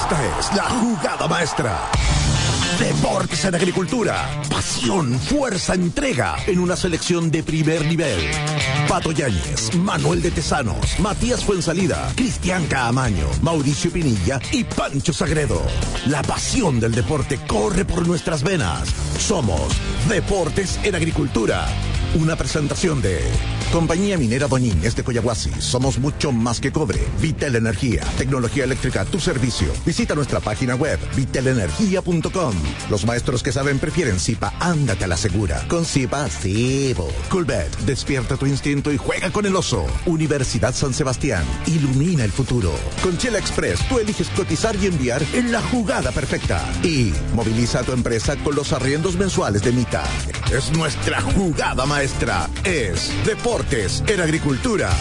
Esta es la jugada maestra. Deportes en Agricultura. Pasión, fuerza, entrega en una selección de primer nivel. Pato Yáñez, Manuel de Tesanos, Matías Fuensalida, Cristian Caamaño, Mauricio Pinilla y Pancho Sagredo. La pasión del deporte corre por nuestras venas. Somos Deportes en Agricultura. Una presentación de Compañía Minera Doñínez de Coyahuasi. Somos mucho más que cobre. Vitel Energía, tecnología eléctrica a tu servicio. Visita nuestra página web vitelenergia.com. Los maestros que saben prefieren Zipa. Ándate a la segura. Con Zipa, sí. Coolbet, despierta tu instinto y juega con el oso. Universidad San Sebastián, ilumina el futuro. Con Chela Express, tú eliges cotizar y enviar en la jugada perfecta. Y moviliza a tu empresa con los arriendos mensuales de Mita. Es nuestra jugada maestra. Es Deportes en Agricultura.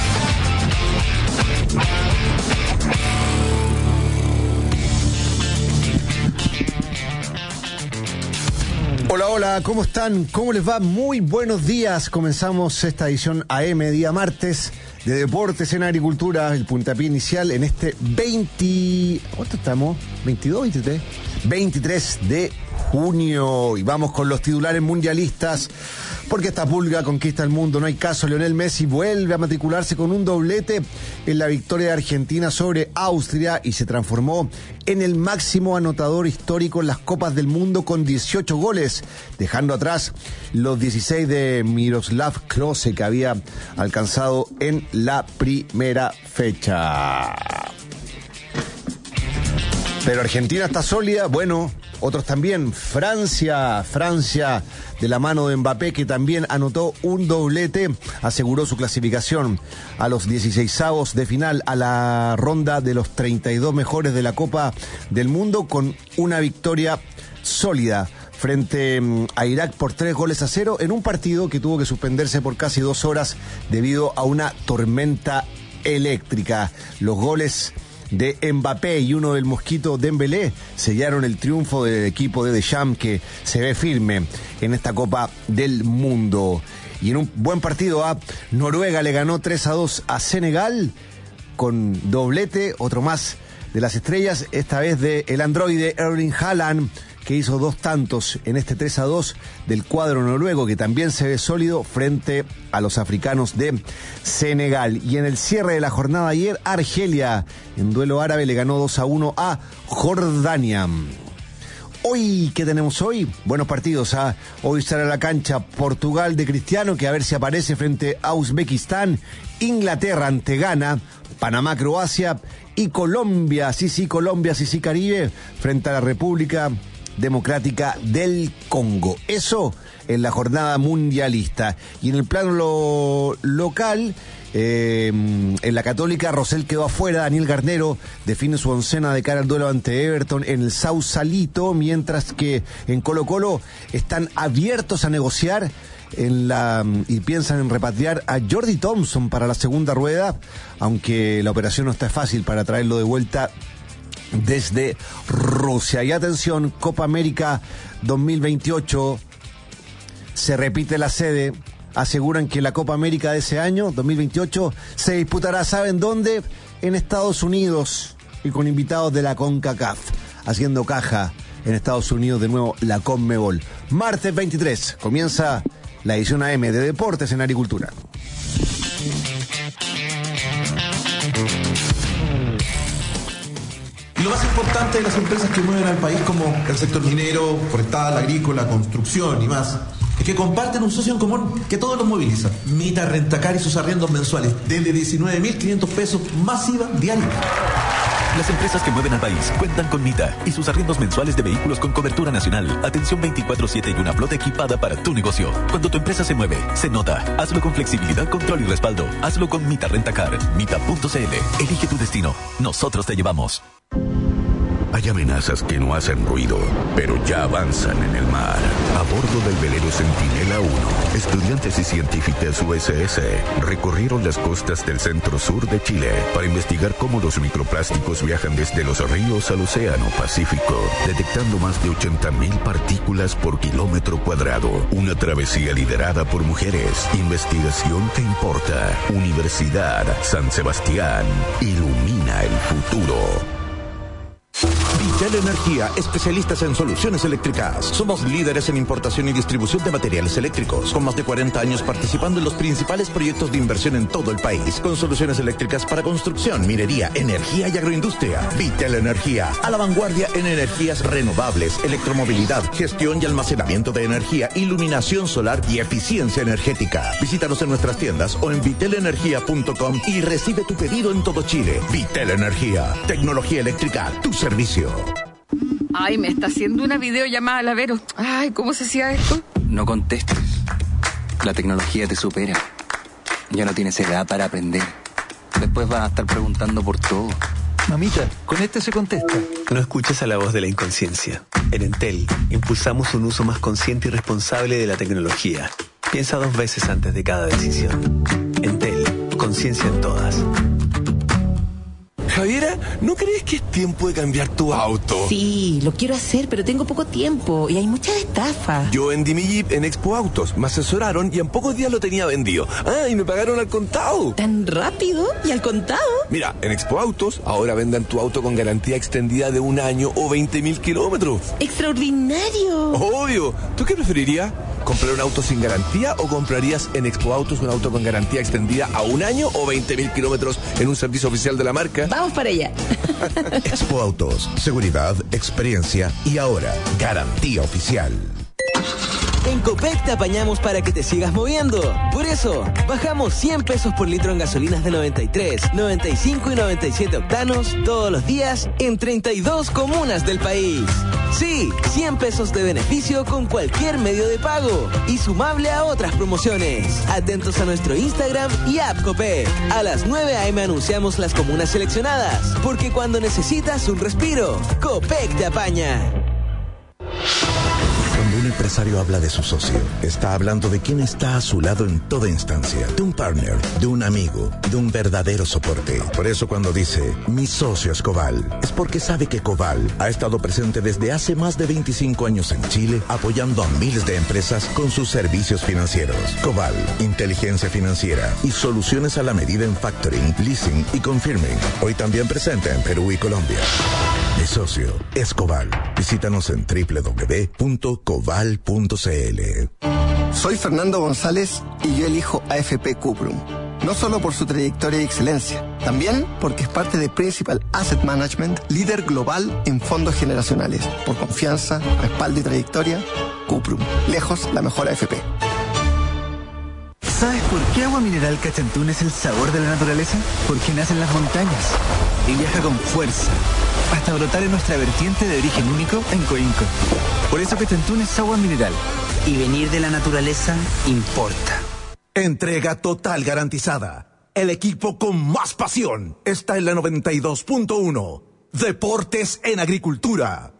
Hola, hola, ¿cómo están? ¿Cómo les va? Muy buenos días. Comenzamos esta edición AM, día martes, de Deportes en Agricultura, el puntapié inicial en este 20... ¿Cuánto estamos? ¿22, 23? 23 de junio. Y vamos con los titulares mundialistas, porque esta pulga conquista el mundo. No hay caso. Lionel Messi vuelve a matricularse con un doblete en la victoria de Argentina sobre Austria y se transformó en el máximo anotador histórico en las Copas del Mundo con 18 goles, dejando atrás los 16 de Miroslav Klose que había alcanzado en la primera fecha. Pero Argentina está sólida, bueno, otros también. Francia de la mano de Mbappé, que también anotó un doblete, aseguró su clasificación a los 16avos de final, a la ronda de los 32 mejores de la Copa del Mundo, con una victoria sólida frente a Irak por 3-0 en un partido que tuvo que suspenderse por casi 2 horas debido a una tormenta eléctrica. Los goles de Mbappé y uno del Mosquito Dembélé sellaron el triunfo del equipo de Deschamps, que se ve firme en esta Copa del Mundo. Y en un buen partido, Noruega le ganó 3-2 a Senegal con doblete, otro más de las estrellas, esta vez de el androide Erling Haaland, que hizo 2 tantos en este 3-2 del cuadro noruego, que también se ve sólido frente a los africanos de Senegal. Y en el cierre de la jornada ayer, Argelia, en duelo árabe, le ganó 2-1 a Jordania. Hoy, ¿qué tenemos hoy? Buenos partidos. Hoy sale a la cancha Portugal de Cristiano, que a ver si aparece frente a Uzbekistán, Inglaterra ante Ghana, Panamá, Croacia y Colombia, sí Caribe, frente a la República Democrática del Congo. Eso en la jornada mundialista. Y en el plano local, en la Católica, Rosell quedó afuera. Daniel Garnero define su oncena de cara al duelo ante Everton en el Sausalito, mientras que en Colo-Colo están abiertos a negociar y piensan en repatriar a Jordi Thompson para la segunda rueda, aunque la operación no está fácil para traerlo de vuelta desde Rusia. Y atención, Copa América 2028, se repite la sede. Aseguran que la Copa América de ese año, 2028, se disputará, ¿saben dónde? En Estados Unidos, y con invitados de la CONCACAF, haciendo caja en Estados Unidos de nuevo la CONMEBOL. Martes 23, comienza la edición AM de Deportes en Agricultura. Y lo más importante de las empresas que mueven al país, como el sector minero, forestal, agrícola, construcción y más, es que comparten un socio en común que todos los moviliza. Mita Rentacar y sus arriendos mensuales desde 19.500 pesos más IVA diario. Las empresas que mueven al país cuentan con Mita y sus arriendos mensuales de vehículos con cobertura nacional, atención 24/7 y una flota equipada para tu negocio. Cuando tu empresa se mueve, se nota. Hazlo con flexibilidad, control y respaldo. Hazlo con Mita Rentacar. Mita.cl. Elige tu destino. Nosotros te llevamos. Hay amenazas que no hacen ruido, pero ya avanzan en el mar. A bordo del velero Centinela 1, estudiantes y científicas USS recorrieron las costas del centro-sur de Chile para investigar cómo los microplásticos viajan desde los ríos al océano Pacífico, detectando más de 80.000 partículas por kilómetro cuadrado. Una travesía liderada por mujeres. Investigación que importa. Universidad San Sebastián. Ilumina el futuro. Vitel Energía, especialistas en soluciones eléctricas. Somos líderes en importación y distribución de materiales eléctricos, con más de 40 años participando en los principales proyectos de inversión en todo el país, con soluciones eléctricas para construcción, minería, energía y agroindustria. Vitel Energía, a la vanguardia en energías renovables, electromovilidad, gestión y almacenamiento de energía, iluminación solar y eficiencia energética. Visítanos en nuestras tiendas o en vitelenergia.com y recibe tu pedido en todo Chile. Vitel Energía, tecnología eléctrica a tu servicio. Ay, me está haciendo una videollamada la Vero. Ay, ¿cómo se hacía esto? No contestes. La tecnología te supera. Ya no tienes edad para aprender. Después vas a estar preguntando por todo. Mamita, con este se contesta. No escuches a la voz de la inconsciencia. En Entel, impulsamos un uso más consciente y responsable de la tecnología. Piensa 2 veces antes de cada decisión. Entel, conciencia en todas. Javiera, ¿no crees que es tiempo de cambiar tu auto? Sí, lo quiero hacer, pero tengo poco tiempo y hay muchas estafas. Yo vendí mi Jeep en Expo Autos, me asesoraron y en pocos días lo tenía vendido. Ah, y me pagaron al contado. ¿Tan rápido? ¿Y al contado? Mira, en Expo Autos ahora vendan tu auto con garantía extendida de 1 año o 20.000 kilómetros. ¡Extraordinario! Obvio. ¿Tú qué preferirías? ¿Comprar un auto sin garantía o comprarías en Expo Autos un auto con garantía extendida a 1 año o 20.000 kilómetros en un servicio oficial de la marca? Vamos para allá. Expo Autos, seguridad, experiencia y ahora, garantía oficial. En Copec te apañamos para que te sigas moviendo. Por eso, bajamos 100 pesos por litro en gasolinas de 93, 95 y 97 octanos todos los días en 32 comunas del país. Sí, 100 pesos de beneficio con cualquier medio de pago y sumable a otras promociones. Atentos a nuestro Instagram y app Copec. A las 9 a.m. anunciamos las comunas seleccionadas, porque cuando necesitas un respiro, Copec te apaña. Cuando un empresario habla de su socio, está hablando de quien está a su lado en toda instancia, de un partner, de un amigo, de un verdadero soporte. Por eso cuando dice, mi socio es Coval, es porque sabe que Coval ha estado presente desde hace más de 25 años en Chile, apoyando a miles de empresas con sus servicios financieros. Coval, inteligencia financiera y soluciones a la medida en factoring, leasing y confirming. Hoy también presente en Perú y Colombia. Mi socio es Coval. Visítanos en www.coval.cl. Soy Fernando González y yo elijo AFP Cuprum. No solo por su trayectoria y excelencia, también porque es parte de Principal Asset Management, líder global en fondos generacionales. Por confianza, respaldo y trayectoria, Cuprum. Lejos la mejor AFP. ¿Sabes por qué Agua Mineral Cachantún es el sabor de la naturaleza? Porque nace en las montañas y viaja con fuerza hasta brotar en nuestra vertiente de origen único en Coinco. Por eso Cachantún es agua mineral. Y venir de la naturaleza importa. Entrega total garantizada. El equipo con más pasión está en la 92.1. Deportes en Agricultura.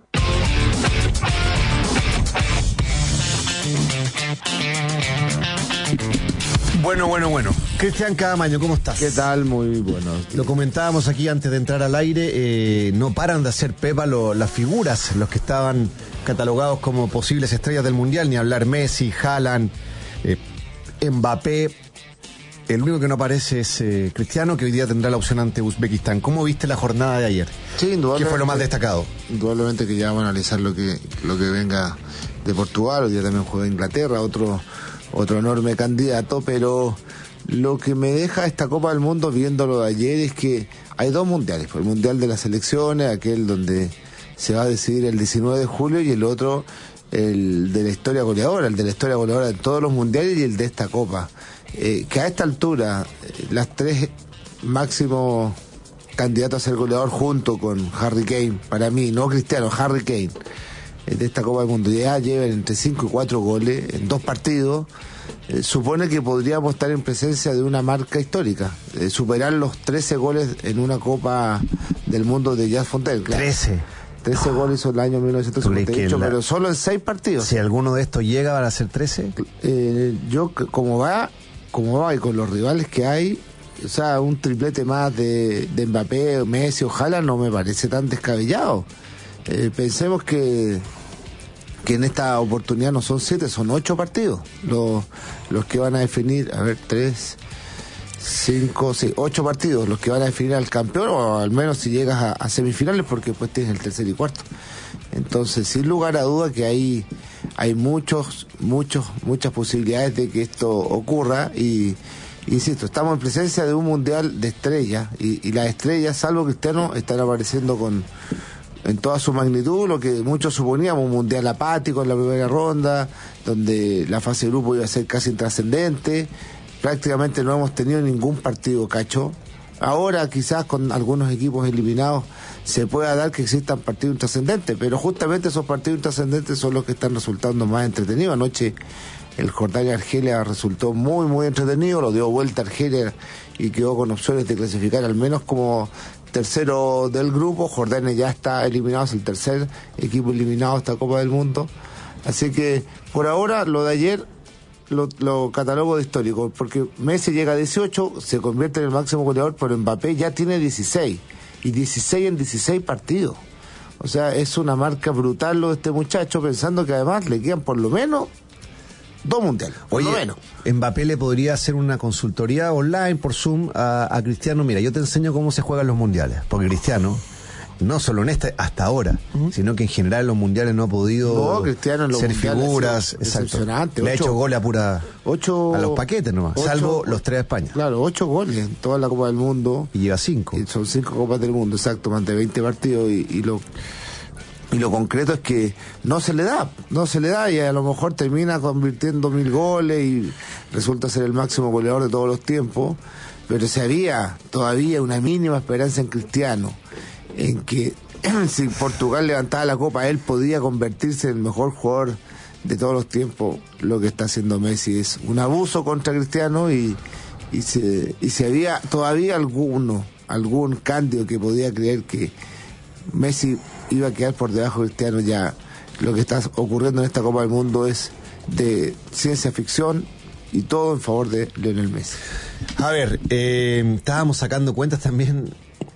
Bueno. Cristian Cadamaño, ¿cómo estás? ¿Qué tal? Muy bueno. Lo comentábamos aquí antes de entrar al aire, no paran de hacer pepa las figuras, los que estaban catalogados como posibles estrellas del Mundial, ni hablar Messi, Haaland, Mbappé. El único que no aparece es Cristiano, que hoy día tendrá la opción ante Uzbekistán. ¿Cómo viste la jornada de ayer? Sí, indudablemente. ¿Qué fue lo más destacado? Indudablemente que ya vamos a analizar lo que venga de Portugal. Hoy día también juega Inglaterra, otro enorme candidato, pero lo que me deja esta Copa del Mundo viéndolo de ayer es que hay 2 mundiales, el mundial de las selecciones, aquel donde se va a decidir el 19 de julio, y el otro, el de la historia goleadora, de todos los mundiales y el de esta Copa. Que a esta altura, las 3 máximos candidatos a ser goleador junto con Harry Kane, para mí, no Cristiano, Harry Kane, de esta Copa del Mundo, ya lleven entre 5 y 4 goles en 2 partidos, supone que podríamos estar en presencia de una marca histórica, superar los 13 goles en una Copa del Mundo de Jazz Fontaine. Claro. 13 goles hizo el año 1958, pero solo en 6 partidos. Si alguno de estos llega, ¿van a ser 13? Yo, como va y con los rivales que hay, o sea, un triplete más de Mbappé, Messi o Haaland no me parece tan descabellado. Pensemos que en esta oportunidad no son 7, son 8 partidos los que van a definir, 3, 8 partidos los que van a definir al campeón, o al menos si llegas a semifinales, porque después tienes el tercer y cuarto. Entonces, sin lugar a duda que hay muchas posibilidades de que esto ocurra, y insisto, estamos en presencia de un mundial de estrellas, y las estrellas, salvo Cristiano, están apareciendo en toda su magnitud, lo que muchos suponíamos, un mundial apático en la primera ronda, donde la fase de grupo iba a ser casi intrascendente. Prácticamente no hemos tenido ningún partido cacho. Ahora quizás con algunos equipos eliminados se pueda dar que existan partidos intrascendentes, pero justamente esos partidos intrascendentes son los que están resultando más entretenidos. Anoche el Jordania-Argelia resultó muy entretenido, lo dio vuelta Argelia y quedó con opciones de clasificar al menos como tercero del grupo. Jordania ya está eliminado, es el tercer equipo eliminado de esta Copa del Mundo. Así que por ahora lo de ayer lo catalogo de histórico, porque Messi llega a 18, se convierte en el máximo goleador, pero Mbappé ya tiene 16, y 16 en 16 partidos. O sea, es una marca brutal lo de este muchacho, pensando que además le quedan por lo menos 2 mundiales, por lo menos. Mbappé le podría hacer una consultoría online por Zoom a Cristiano. Mira, yo te enseño cómo se juegan los mundiales, porque Cristiano, no solo en hasta ahora, sino que en general en los mundiales no ha podido ser figuras. Exacto. Le ha hecho goles a los paquetes nomás, salvo los 3 de España. Claro, 8 goles en toda la Copa del Mundo. Y lleva 5. Y son 5 Copas del Mundo, exacto, más de 20 partidos, y lo concreto es que no se le da, y a lo mejor termina convirtiendo 1000 goles y resulta ser el máximo goleador de todos los tiempos, pero si había todavía una mínima esperanza en Cristiano, en que si Portugal levantaba la copa, él podía convertirse en el mejor jugador de todos los tiempos. Lo que está haciendo Messi es un abuso contra Cristiano, y si había todavía algún cándido que podía creer que Messi iba a quedar por debajo de Cristiano, ya lo que está ocurriendo en esta Copa del Mundo es de ciencia ficción, y todo en favor de Lionel Messi. A ver, estábamos sacando cuentas también.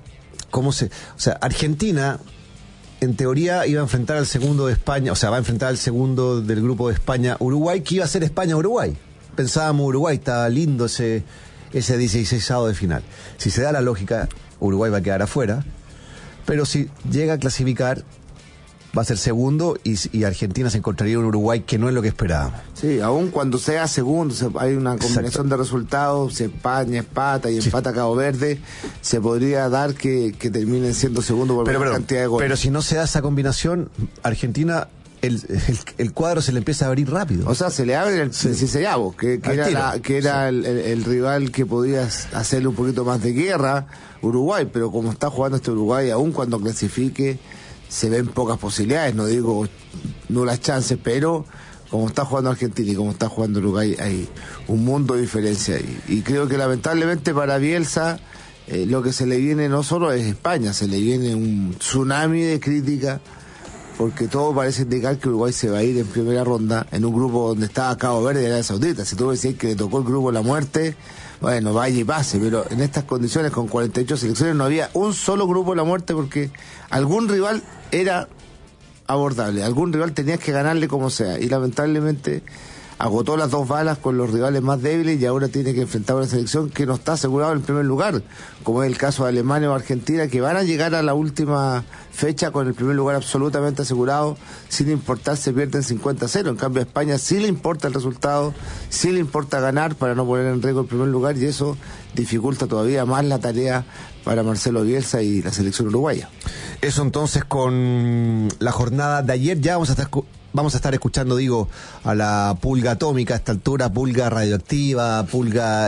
Argentina, en teoría, iba a enfrentar al segundo de España, va a enfrentar al segundo del grupo de España, Uruguay, que iba a ser España-Uruguay. Pensábamos Uruguay, estaba lindo ese 16avo de final. Si se da la lógica, Uruguay va a quedar afuera, pero si llega a clasificar, va a ser segundo, y Argentina se encontraría en Uruguay, que no es lo que esperábamos. Sí, aún cuando sea segundo, hay una combinación de resultados, si España empata y empata Cabo Verde, se podría dar que terminen siendo segundo por una cantidad de goles. Pero si no se da esa combinación, Argentina, el cuadro se le empieza a abrir rápido. O sea, se le abre el 16avo, que era el rival que podía hacerle un poquito más de guerra, Uruguay, pero como está jugando este Uruguay, aún cuando clasifique, se ven pocas posibilidades, no digo nulas chances, pero como está jugando Argentina y como está jugando Uruguay, hay un mundo de diferencia ahí. Y creo que lamentablemente para Bielsa, lo que se le viene no solo es España, se le viene un tsunami de crítica, porque todo parece indicar que Uruguay se va a ir en primera ronda en un grupo donde estaba Cabo Verde y Arabia Saudita. Si tú me decís que le tocó el grupo de la muerte, bueno, vaya y pase, pero en estas condiciones, con 48 selecciones, no había un solo grupo de la muerte, porque algún rival era abordable, algún rival tenías que ganarle como sea, y lamentablemente agotó las 2 balas con los rivales más débiles, y ahora tiene que enfrentar a una selección que no está asegurada en el primer lugar, como es el caso de Alemania o Argentina, que van a llegar a la última fecha con el primer lugar absolutamente asegurado, sin importar si pierden 50-0. En cambio a España sí le importa el resultado, sí le importa ganar para no poner en riesgo el primer lugar, y eso dificulta todavía más la tarea para Marcelo Bielsa y la selección uruguaya. Eso entonces con la jornada de ayer. Ya vamos a estar escuchando, a la pulga atómica a esta altura, pulga radioactiva, pulga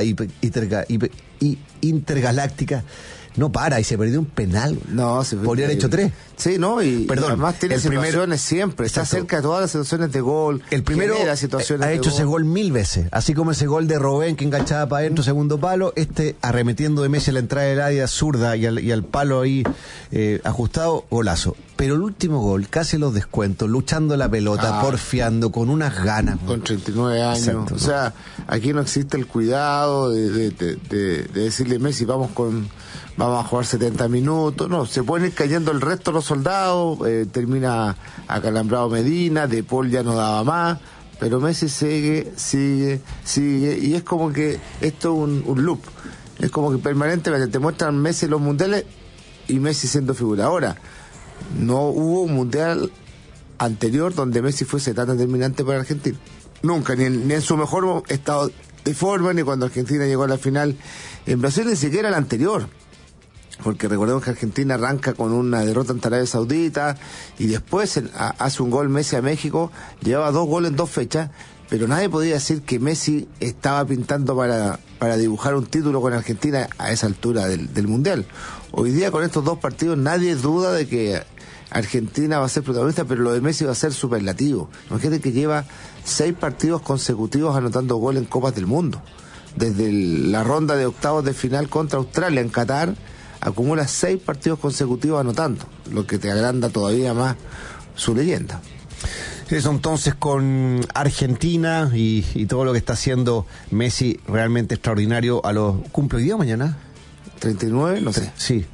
intergaláctica. No para, y se perdió un penal. No, se podrían haber hecho 3. Sí, ¿no? Y además tiene situaciones siempre. Está cerca de todas las situaciones de gol. El primero ha hecho ese gol 1000 veces. Así como ese gol de Robben que enganchaba para adentro, segundo palo. Arremetiendo de Messi a la entrada del área zurda y al palo ahí ajustado, golazo. Pero el último gol, casi los descuentos, luchando la pelota, porfiando, con unas ganas. Con 39 años. Exacto, o sea, aquí no existe el cuidado de decirle, Messi, vamos a jugar 70 minutos. No, se pueden ir cayendo el resto de los soldados, termina acalambrado Medina, De Paul ya no daba más, pero Messi sigue, y es como que esto es un loop. Es como que permanentemente te muestran Messi en los mundiales y Messi siendo figura. Ahora, no hubo un mundial anterior donde Messi fuese tan determinante para Argentina. Nunca, ni en su mejor estado de forma, ni cuando Argentina llegó a la final en Brasil, ni siquiera el anterior. Porque recordemos que Argentina arranca con una derrota ante Arabia Saudita y después hace un gol Messi a México, llevaba 2 goles en 2 fechas, pero nadie podía decir que Messi estaba pintando para dibujar un título con Argentina a esa altura del Mundial. Hoy día con estos 2 partidos nadie duda de que Argentina va a ser protagonista, pero lo de Messi va a ser superlativo. Imagínate que lleva 6 partidos consecutivos anotando gol en Copas del Mundo. Desde la ronda de octavos de final contra Australia en Qatar, acumula 6 partidos consecutivos anotando, lo que te agranda todavía más su leyenda. Eso entonces con Argentina y todo lo que está haciendo Messi, realmente extraordinario. ¿Cumple hoy día o mañana? 39, no sé. Sí,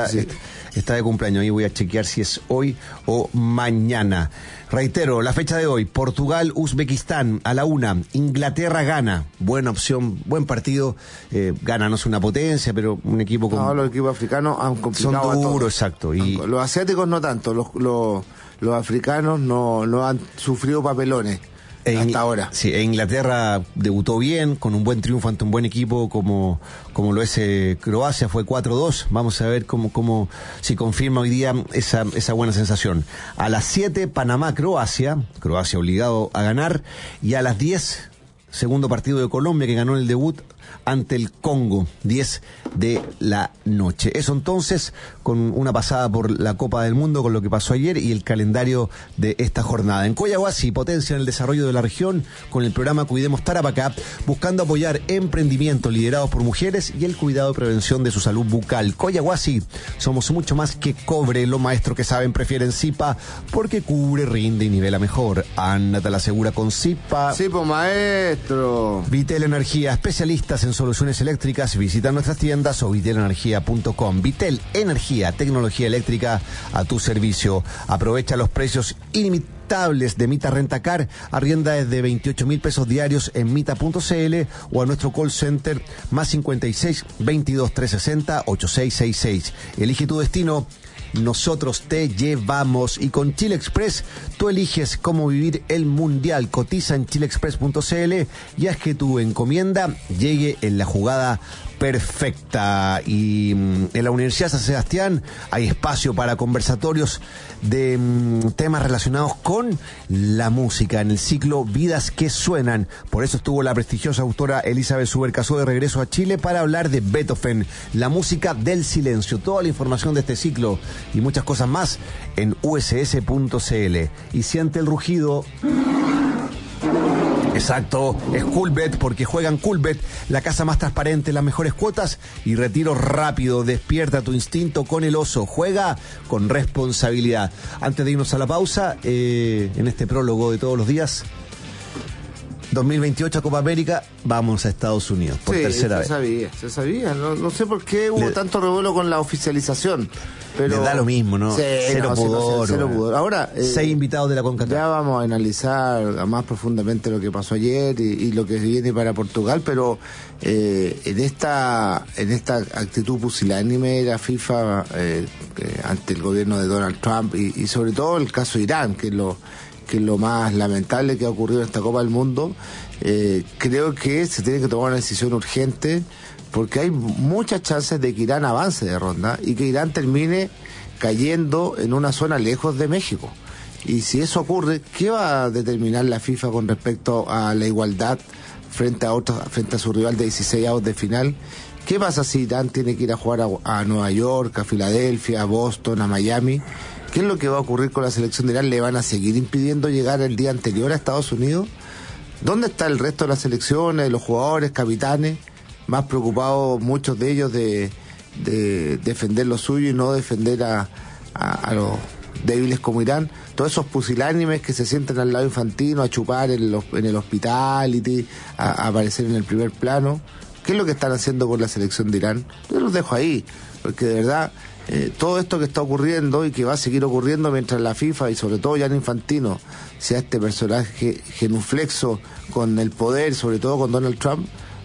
está de cumpleaños. Ahí voy a chequear si es hoy o mañana. Reitero, la fecha de hoy: Portugal, Uzbekistán a la 1, Inglaterra, Ghana. Buena opción, buen partido. Ghana no es una potencia, pero un equipo como... No, los equipos africanos han complicado son duros, exacto. Y los asiáticos no tanto, los africanos no han sufrido papelones hasta ahora. Sí, Inglaterra debutó bien, con un buen triunfo ante un buen equipo como lo es Croacia, fue 4-2. Vamos a ver si confirma hoy día esa buena sensación. A las 7, Panamá, Croacia obligado a ganar, y a las 10, segundo partido de Colombia, que ganó el debut ante el Congo, 10 de la noche. Eso entonces, con una pasada por la Copa del Mundo, con lo que pasó ayer y el calendario de esta jornada. En Coyahuasi potencian el desarrollo de la región con el programa Cuidemos Tarapacá, buscando apoyar emprendimientos liderados por mujeres y el cuidado y prevención de su salud bucal. Coyahuasi, somos mucho más que cobre. Los maestros que saben prefieren Zipa, porque cubre, rinde y nivela mejor. Anda, te la asegura con Zipa. Sí, pues maestro. Vitel Energía, especialistas en soluciones eléctricas. Visita nuestras tiendas o vitelenergia.com. Vitel Energía, tecnología eléctrica a tu servicio. Aprovecha los precios ilimitables de Mita Rentacar. Arrienda desde 28,000 pesos diarios en mita.cl o a nuestro call center +56 22 360 8666. Elige tu destino. Nosotros te llevamos. Y con Chile Express tú eliges cómo vivir el mundial. Cotiza en chileexpress.cl y haz que tu encomienda llegue en la jugada perfecta. Y en la Universidad San Sebastián hay espacio para conversatorios de temas relacionados con la música en el ciclo Vidas que Suenan. Por eso estuvo la prestigiosa autora Elizabeth Subercasó de regreso a Chile para hablar de Beethoven, la música del silencio. Toda la información de este ciclo y muchas cosas más en uss.cl. Y siente el rugido. Exacto, es Coolbet, porque juegan Coolbet, la casa más transparente, las mejores cuotas y retiro rápido. Despierta tu instinto con el oso, juega con responsabilidad. Antes de irnos a la pausa, en este prólogo de todos los días, 2028 Copa América, vamos a Estados Unidos por tercera vez. Se sabía. No sé por qué hubo tanto revuelo con la oficialización. Pero les da lo mismo, ¿no? Sí, cero pudor. Ahora, 6 invitados de la CONCACAF. Ya vamos a analizar más profundamente lo que pasó ayer y lo que viene para Portugal, pero en esta actitud pusilánime de la FIFA ante el gobierno de Donald Trump y sobre todo el caso de Irán, que es lo más lamentable que ha ocurrido en esta Copa del Mundo, creo que se tiene que tomar una decisión urgente, porque hay muchas chances de que Irán avance de ronda y que Irán termine cayendo en una zona lejos de México. Y si eso ocurre, ¿qué va a determinar la FIFA con respecto a la igualdad frente a su rival de 16avos de final? ¿Qué pasa si Irán tiene que ir a jugar a Nueva York, a Filadelfia, a Boston, a Miami? ¿Qué es lo que va a ocurrir con la selección de Irán? ¿Le van a seguir impidiendo llegar el día anterior a Estados Unidos? ¿Dónde está el resto de las selecciones, los jugadores, capitanes? Más preocupados muchos de ellos de defender lo suyo y no defender a los débiles como Irán. Todos esos pusilánimes que se sientan al lado Infantino a chupar en el hospitality, a aparecer en el primer plano. ¿Qué es lo que están haciendo con la selección de Irán? Yo los dejo ahí, porque de verdad todo esto que está ocurriendo y que va a seguir ocurriendo mientras la FIFA y sobre todo Gianni Infantino sea este personaje genuflexo con el poder, sobre todo con Donald Trump,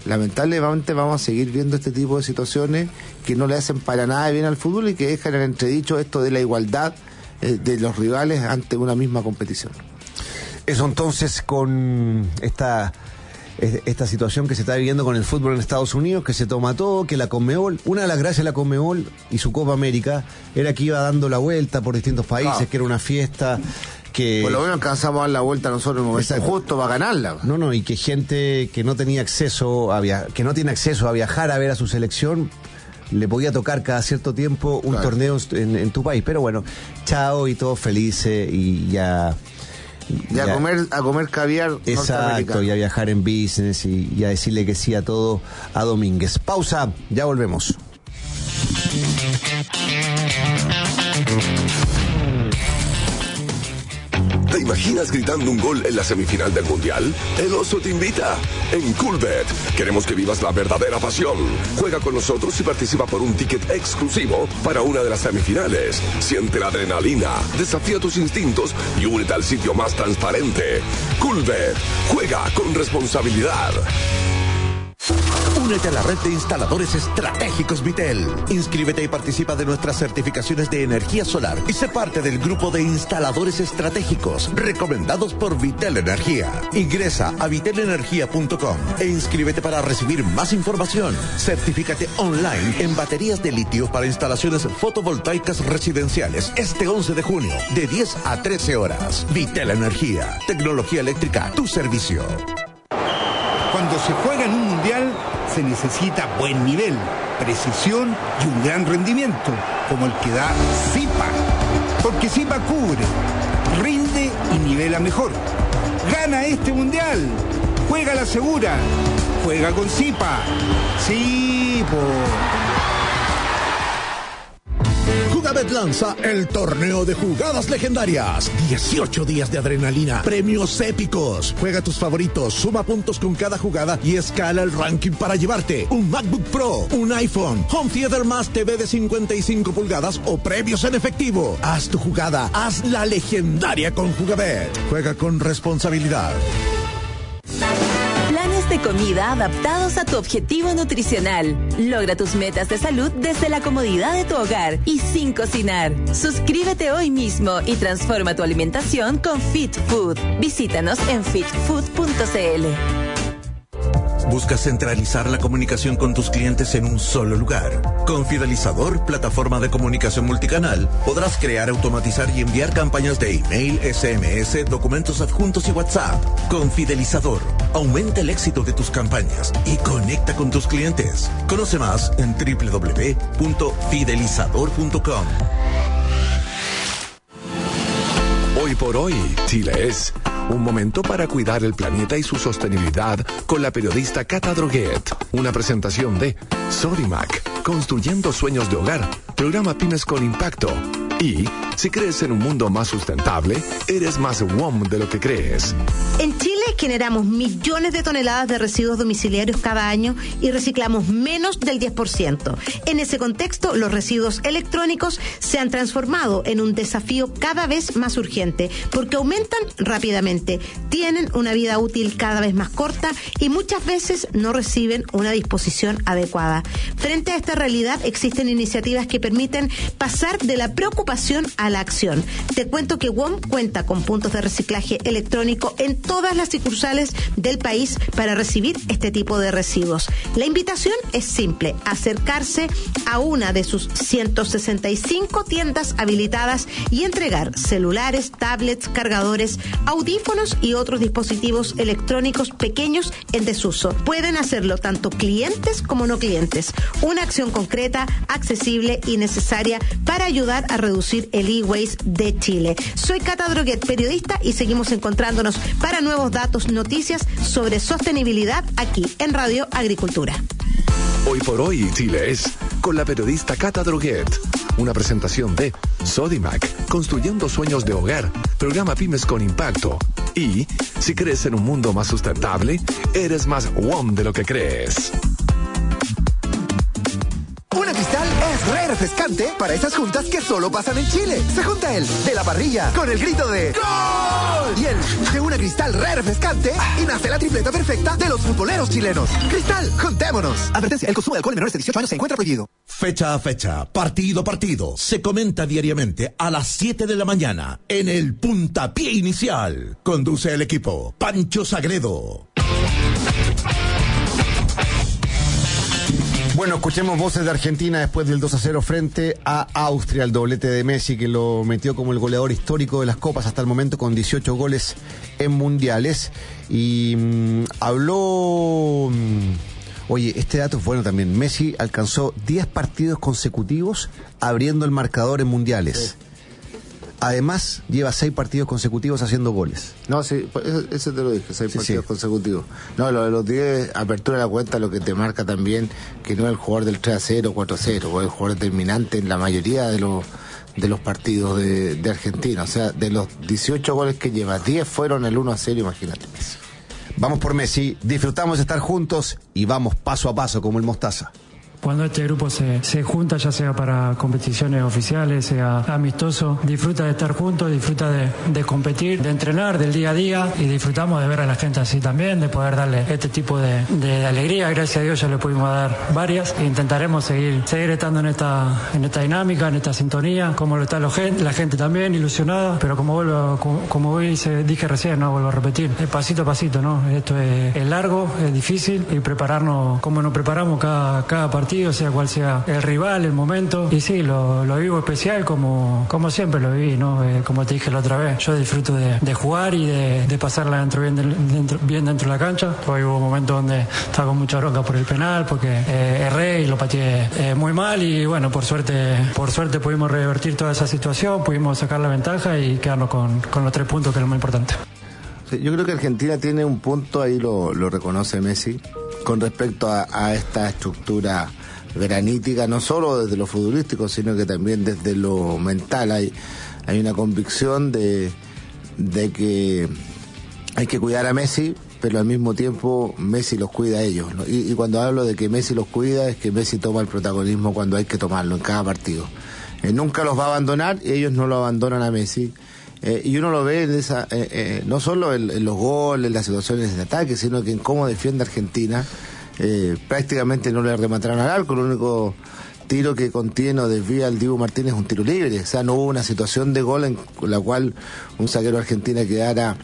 lamentablemente vamos a seguir viendo este tipo de situaciones que no le hacen para nada bien al fútbol y que dejan en entredicho esto de la igualdad de los rivales ante una misma competición. Eso entonces con esta situación que se está viviendo con el fútbol en Estados Unidos, que se toma todo, que la Conmebol, una de las gracias de la Conmebol y su Copa América era que iba dando la vuelta por distintos países, que era una fiesta que... Por lo menos alcanzamos a dar la vuelta nosotros en un momento justo para ganarla. No, y que gente que no tenía acceso que no tiene acceso a viajar a ver a su selección, le podía tocar cada cierto tiempo un torneo en tu país. Pero bueno, chao y todos felices y ya... Y a comer caviar. Exacto, y a viajar en business y a decirle que sí a todo a Domínguez. Pausa, ya volvemos. ¿Te imaginas gritando un gol en la semifinal del Mundial? El Oso te invita. En Coolbet queremos que vivas la verdadera pasión. Juega con nosotros y participa por un ticket exclusivo para una de las semifinales. Siente la adrenalina, desafía tus instintos y únete al sitio más transparente. Coolbet. Juega con responsabilidad. Únete a la red de instaladores estratégicos Vitel. Inscríbete y participa de nuestras certificaciones de energía solar y sé parte del grupo de instaladores estratégicos recomendados por Vitel Energía. Ingresa a vitelenergia.com e inscríbete para recibir más información. Certifícate online en baterías de litio para instalaciones fotovoltaicas residenciales este 11 de junio de 10 a 13 horas. Vitel Energía. Tecnología eléctrica a tu servicio. Cuando se juega en un mundial, se necesita buen nivel, precisión y un gran rendimiento, como el que da Zipa. Porque Zipa cubre, rinde y nivela mejor. Gana este mundial. Juega la segura. Juega con Zipa. Zipo. Jugabet lanza el torneo de jugadas legendarias. 18 días de adrenalina, premios épicos. Juega tus favoritos, suma puntos con cada jugada y escala el ranking para llevarte un MacBook Pro, un iPhone, Home Theater más TV de 55 pulgadas o premios en efectivo. Haz tu jugada, haz la legendaria con Jugabet. Juega con responsabilidad. Planes de comida adaptados a tu objetivo nutricional. Logra tus metas de salud desde la comodidad de tu hogar y sin cocinar. Suscríbete hoy mismo y transforma tu alimentación con Fit Food. Visítanos en fitfood.cl. ¿Buscas centralizar la comunicación con tus clientes en un solo lugar? Con Fidelizador, plataforma de comunicación multicanal, podrás crear, automatizar y enviar campañas de email, SMS, documentos adjuntos y WhatsApp. Con Fidelizador, aumenta el éxito de tus campañas y conecta con tus clientes. Conoce más en www.fidelizador.com. Hoy por hoy, Chile es un momento para cuidar el planeta y su sostenibilidad con la periodista Cata Droguet. Una presentación de Sodimac, construyendo sueños de hogar, programa Pymes con Impacto. Y si crees en un mundo más sustentable, eres más WOM de lo que crees. En Chile generamos millones de toneladas de residuos domiciliarios cada año y reciclamos menos del 10%. En ese contexto, los residuos electrónicos se han transformado en un desafío cada vez más urgente porque aumentan rápidamente, tienen una vida útil cada vez más corta y muchas veces no reciben una disposición adecuada. Frente a esta realidad, existen iniciativas que permiten pasar de la preocupación a la acción. Te cuento que WOM cuenta con puntos de reciclaje electrónico en todas las sucursales del país para recibir este tipo de residuos. La invitación es simple: acercarse a una de sus 165 tiendas habilitadas y entregar celulares, tablets, cargadores, audífonos y otros dispositivos electrónicos pequeños en desuso. Pueden hacerlo tanto clientes como no clientes. Una acción concreta, accesible y necesaria para ayudar a reducir el e-waste de Chile. Soy Cata Droguet, periodista, y seguimos encontrándonos para nuevos datos, noticias sobre sostenibilidad aquí en Radio Agricultura. Hoy por hoy, Chile es con la periodista Cata Droguet. Una presentación de Sodimac, construyendo sueños de hogar, programa Pymes con Impacto. Y si crees en un mundo más sustentable, eres más WOM de lo que crees. Una Cristal es re refrescante para esas juntas que solo pasan en Chile. Se junta el de la parrilla con el grito de ¡Gol! al hiel de una Cristal re refrescante y nace la tripleta perfecta de los futboleros chilenos. Cristal, juntémonos. Advertencia, el consumo de alcohol en menores de 18 años se encuentra prohibido. Fecha a fecha, partido a partido, se comenta diariamente a las 7 de la mañana en el Puntapié Inicial. Conduce el equipo Pancho Sagredo. Bueno, escuchemos voces de Argentina después del 2-0 frente a Austria, el doblete de Messi que lo metió como el goleador histórico de las copas hasta el momento con 18 goles en mundiales. Y habló... Oye, este dato es bueno también. Messi alcanzó 10 partidos consecutivos abriendo el marcador en mundiales. Además, lleva 6 partidos consecutivos haciendo goles. No, sí, eso te lo dije, 6 partidos consecutivos. No, lo de los 10, apertura de la cuenta, lo que te marca también que no es el jugador del 3-0, 4-0, o el jugador determinante en la mayoría de los partidos de Argentina. O sea, de los 18 goles que lleva, 10 fueron el 1-0, imagínate. Vamos por Messi, disfrutamos de estar juntos y vamos paso a paso como el Mostaza. Cuando este grupo se junta, ya sea para competiciones oficiales, sea amistoso, disfruta de estar juntos, disfruta de competir, de entrenar, del día a día, y disfrutamos de ver a la gente así también, de poder darle este tipo de alegría. Gracias a Dios ya le pudimos dar varias e intentaremos seguir estando en esta dinámica, en esta sintonía, como lo está la gente también, ilusionada, pero como dije recién, no vuelvo a repetir, pasito a pasito, ¿no? Esto es largo, es difícil, y prepararnos como nos preparamos cada partido, sea cual sea el rival, el momento. Y sí, lo vivo especial como siempre lo viví, ¿no? Como te dije la otra vez, yo disfruto de jugar y de pasarla bien dentro de la cancha. Hoy hubo momentos donde estaba con mucha bronca por el penal, porque erré y lo pateé muy mal, y bueno, por suerte pudimos revertir toda esa situación, pudimos sacar la ventaja y quedarnos con los 3 puntos, que es lo más importante. Sí, yo creo que Argentina tiene un punto, ahí lo reconoce Messi, con respecto a esta estructura granítica, no solo desde lo futbolístico, sino que también desde lo mental. Hay una convicción de que hay que cuidar a Messi, pero al mismo tiempo Messi los cuida a ellos, ¿no? Y cuando hablo de que Messi los cuida, es que Messi toma el protagonismo cuando hay que tomarlo en cada partido. Nunca los va a abandonar y ellos no lo abandonan a Messi. Y uno lo ve en esa, no solo en los goles, en las situaciones de ataque, sino que en cómo defiende Argentina. Prácticamente no le remataron al arco, el único tiro que contiene o desvía al Dibu Martínez es un tiro libre. O sea, no hubo una situación de gol en la cual un zaguero argentino quedara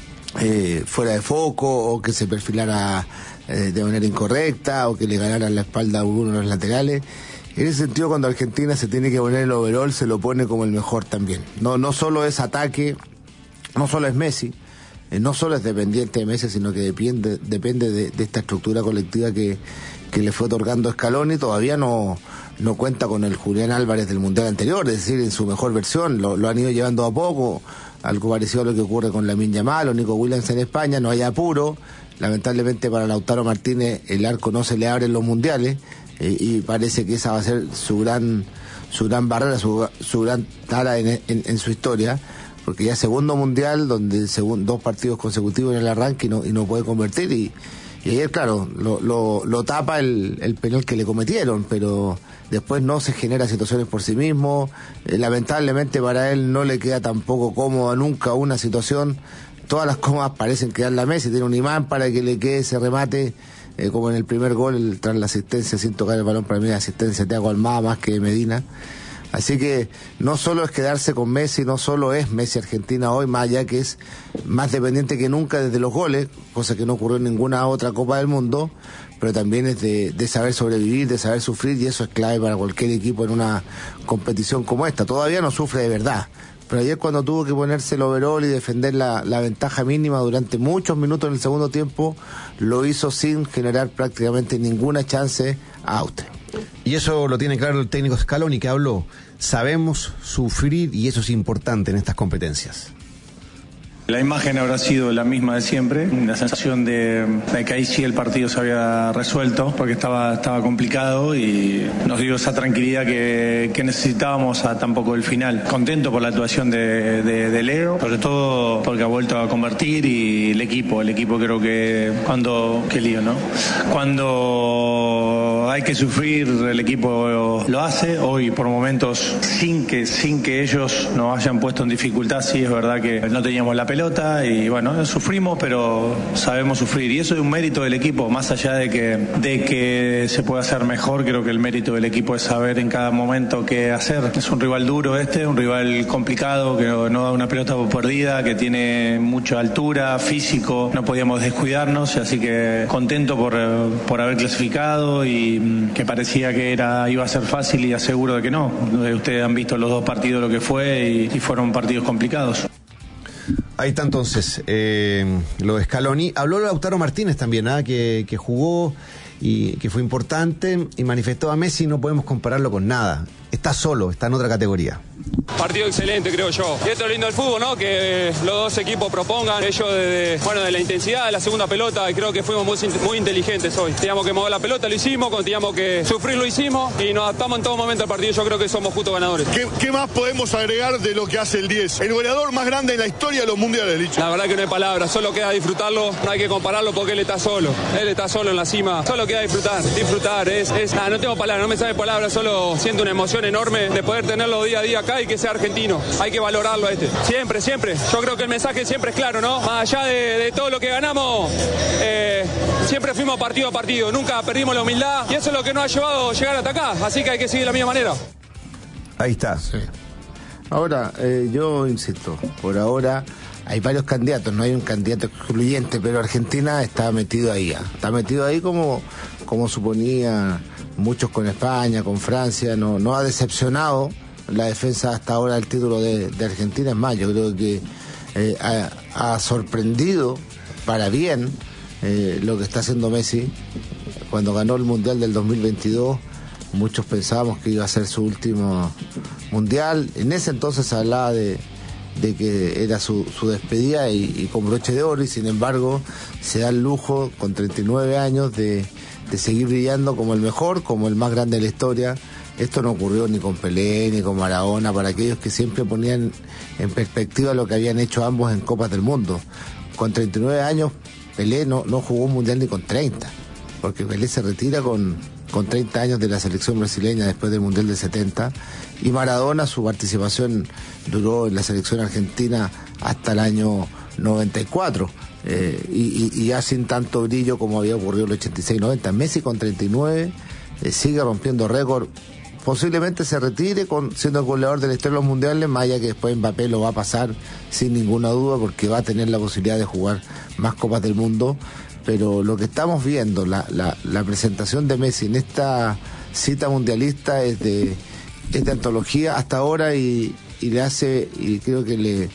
fuera de foco, o que se perfilara de manera incorrecta, o que le ganaran la espalda a alguno de los laterales. En ese sentido, cuando Argentina se tiene que poner el overall, se lo pone como el mejor también. No solo es ataque, no solo es Messi, no solo es dependiente de Messi, sino que depende de esta estructura colectiva que le fue otorgando Scaloni. Todavía no cuenta con el Julián Álvarez del Mundial anterior, es decir, en su mejor versión. Lo han ido llevando a poco, algo parecido a lo que ocurre con Lamine Yamal o Nico Williams en España. No hay apuro. Lamentablemente para Lautaro Martínez el arco no se le abre en los mundiales, y parece que esa va a ser su gran barrera, su gran tara en su historia, porque ya segundo mundial donde 2 partidos consecutivos en el arranque y no puede convertir, y ayer claro lo tapa el penal que le cometieron, pero después no se genera situaciones por sí mismo. Lamentablemente para él no le queda tampoco cómoda nunca una situación. Todas las cómodas parecen quedarle a Messi, tiene un imán para que le quede ese remate, como en el primer gol tras la asistencia sin tocar el balón. Para mí la asistencia de Thiago Almada más que de Medina. Así que no solo es quedarse con Messi, no solo es Messi Argentina hoy, más allá que es más dependiente que nunca desde los goles, cosa que no ocurrió en ninguna otra Copa del Mundo, pero también es de saber sobrevivir, de saber sufrir, y eso es clave para cualquier equipo en una competición como esta. Todavía no sufre de verdad, pero ayer cuando tuvo que ponerse el overall y defender la ventaja mínima durante muchos minutos en el segundo tiempo, lo hizo sin generar prácticamente ninguna chance a Austria. Y eso lo tiene claro el técnico Scaloni, que habló. Sabemos sufrir, y eso es importante en estas competencias. La imagen habrá sido la misma de siempre, la sensación de que ahí sí el partido se había resuelto, porque estaba complicado, y nos dio esa tranquilidad que necesitábamos a tan poco del final. Contento por la actuación de Leo, sobre todo porque ha vuelto a convertir, y el equipo creo que qué lío, ¿no? Cuando hay que sufrir, el equipo lo hace. Hoy por momentos sin que ellos nos hayan puesto en dificultad, sí es verdad que no teníamos la pelota, pelota y bueno, sufrimos, pero sabemos sufrir y eso es un mérito del equipo, más allá de que se pueda hacer mejor. Creo que el mérito del equipo es saber en cada momento qué hacer. Es un rival duro un rival complicado, que no da una pelota por perdida, que tiene mucha altura, físico, no podíamos descuidarnos, así que contento por haber clasificado y que parecía que iba a ser fácil y aseguro de que no. Ustedes han visto los dos partidos lo que fue y fueron partidos complicados. Ahí está entonces lo de Scaloni. Habló Lautaro Martínez también, que jugó y que fue importante y manifestó a Messi: no podemos compararlo con nada. Está solo, está en otra categoría. Partido excelente, creo yo. Y esto es lo lindo del fútbol, ¿no? Que los dos equipos propongan. Ellos de la intensidad de la segunda pelota, creo que fuimos muy inteligentes hoy. Teníamos que mover la pelota, lo hicimos. Cuando teníamos que sufrir, lo hicimos. Y nos adaptamos en todo momento al partido. Yo creo que somos justos ganadores. ¿Qué más podemos agregar de lo que hace el 10? El goleador más grande en la historia de los mundiales, Licho. La verdad que no hay palabras. Solo queda disfrutarlo. No hay que compararlo porque él está solo. Él está solo en la cima. Solo queda disfrutar. No tengo palabras, no me sale palabras. Solo siento una emoción enorme de poder tenerlo día a día acá y que sea argentino. Hay que valorarlo a este. Siempre. Yo creo que el mensaje siempre es claro, ¿no? Más allá de todo lo que ganamos, siempre fuimos partido a partido. Nunca perdimos la humildad y eso es lo que nos ha llevado a llegar hasta acá. Así que hay que seguir de la misma manera. Ahí está. Sí. Ahora, yo insisto, por ahora hay varios candidatos, no hay un candidato excluyente, pero Argentina está metido ahí. Está metido ahí como suponía muchos con España, con Francia. No ha decepcionado la defensa hasta ahora del título de Argentina. Es más, yo creo que ha sorprendido para bien lo que está haciendo Messi. Cuando ganó el Mundial del 2022, muchos pensábamos que iba a ser su último Mundial. En ese entonces se hablaba de que era su despedida y con broche de oro, y sin embargo se da el lujo con 39 años de seguir brillando como el mejor, como el más grande de la historia. Esto no ocurrió ni con Pelé ni con Maradona, para aquellos que siempre ponían en perspectiva lo que habían hecho ambos en Copas del Mundo. Con 39 años Pelé no jugó un mundial ni con 30, porque Pelé se retira con 30 años de la selección brasileña después del Mundial del 70, y Maradona, su participación duró en la selección argentina hasta el año 94, y ya sin tanto brillo como había ocurrido en el 86-90. Messi con 39 sigue rompiendo récord. Posiblemente se retire siendo el goleador de la historia de los mundiales, más allá que después Mbappé lo va a pasar sin ninguna duda, porque va a tener la posibilidad de jugar más Copas del Mundo. Pero lo que estamos viendo, la presentación de Messi en esta cita mundialista es de antología hasta ahora, y le hace, y creo que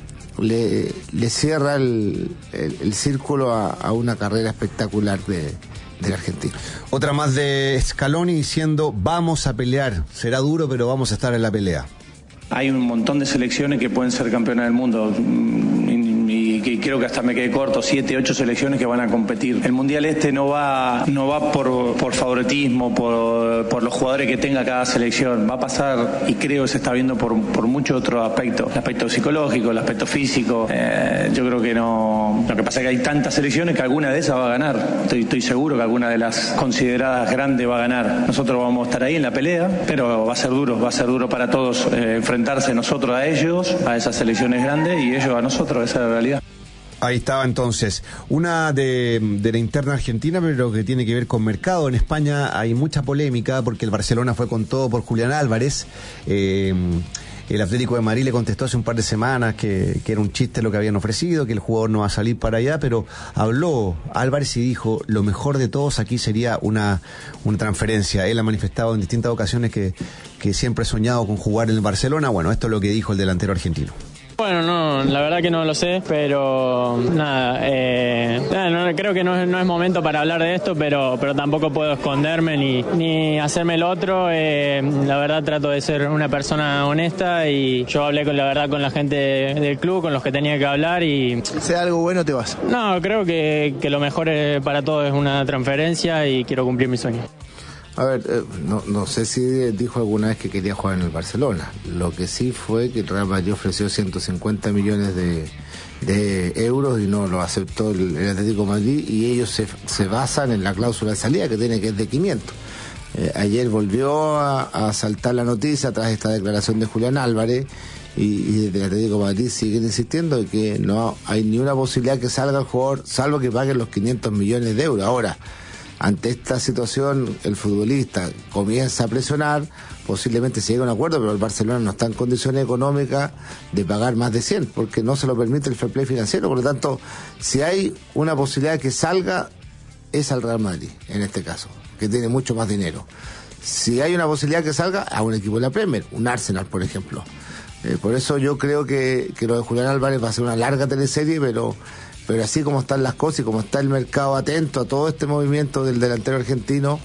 le cierra el círculo a una carrera espectacular del argentino. Otra más de Scaloni diciendo: vamos a pelear, será duro pero vamos a estar en la pelea. Hay un montón de selecciones que pueden ser campeonas del mundo y que creo que hasta me quedé corto, 7, 8 selecciones que van a competir. El mundial no va por favoritismo, por los jugadores que tenga cada selección. Va a pasar, y creo que se está viendo por muchos otros aspectos. El aspecto psicológico, el aspecto físico. Yo creo que no. Lo que pasa es que hay tantas selecciones que alguna de esas va a ganar. Estoy seguro que alguna de las consideradas grandes va a ganar. Nosotros vamos a estar ahí en la pelea, pero va a ser duro para todos enfrentarse nosotros a ellos, a esas selecciones grandes, y ellos a nosotros. Esa es la realidad. Ahí estaba entonces una de la interna argentina, pero que tiene que ver con mercado. En España hay mucha polémica porque el Barcelona fue con todo por Julián Álvarez. El Atlético de Madrid le contestó hace un par de semanas que era un chiste lo que habían ofrecido, que el jugador no va a salir para allá, pero habló Álvarez y dijo: lo mejor de todos aquí sería una transferencia. Él ha manifestado en distintas ocasiones que siempre ha soñado con jugar en el Barcelona. Bueno, esto es lo que dijo el delantero argentino. Bueno, no, la verdad que no lo sé, pero nada, creo que no es momento para hablar de esto, pero tampoco puedo esconderme ni hacerme el otro. La verdad trato de ser una persona honesta, y yo hablé con la gente del club, con los que tenía que hablar, y... Sea algo bueno, te vas. No, creo que lo mejor para todos es una transferencia, y quiero cumplir mi sueño. A ver, no sé si dijo alguna vez que quería jugar en el Barcelona. Lo que sí fue que el Real Madrid ofreció 150 millones de euros y no lo aceptó el Atlético de Madrid, y ellos se basan en la cláusula de salida que tiene, que es de 500. Ayer volvió a saltar la noticia tras esta declaración de Julián Álvarez, y desde el Atlético de Madrid siguen insistiendo en que no hay ni una posibilidad que salga el jugador, salvo que paguen los 500 millones de euros. Ahora, ante esta situación, el futbolista comienza a presionar, posiblemente se llegue a un acuerdo, pero el Barcelona no está en condiciones económicas de pagar más de 100, porque no se lo permite el fair play financiero. Por lo tanto, si hay una posibilidad que salga, es al Real Madrid, en este caso, que tiene mucho más dinero. Si hay una posibilidad que salga, a un equipo de la Premier, un Arsenal, por ejemplo. Por eso yo creo que lo de Julián Álvarez va a ser una larga teleserie, pero así como están las cosas y como está el mercado atento a todo este movimiento del delantero argentino,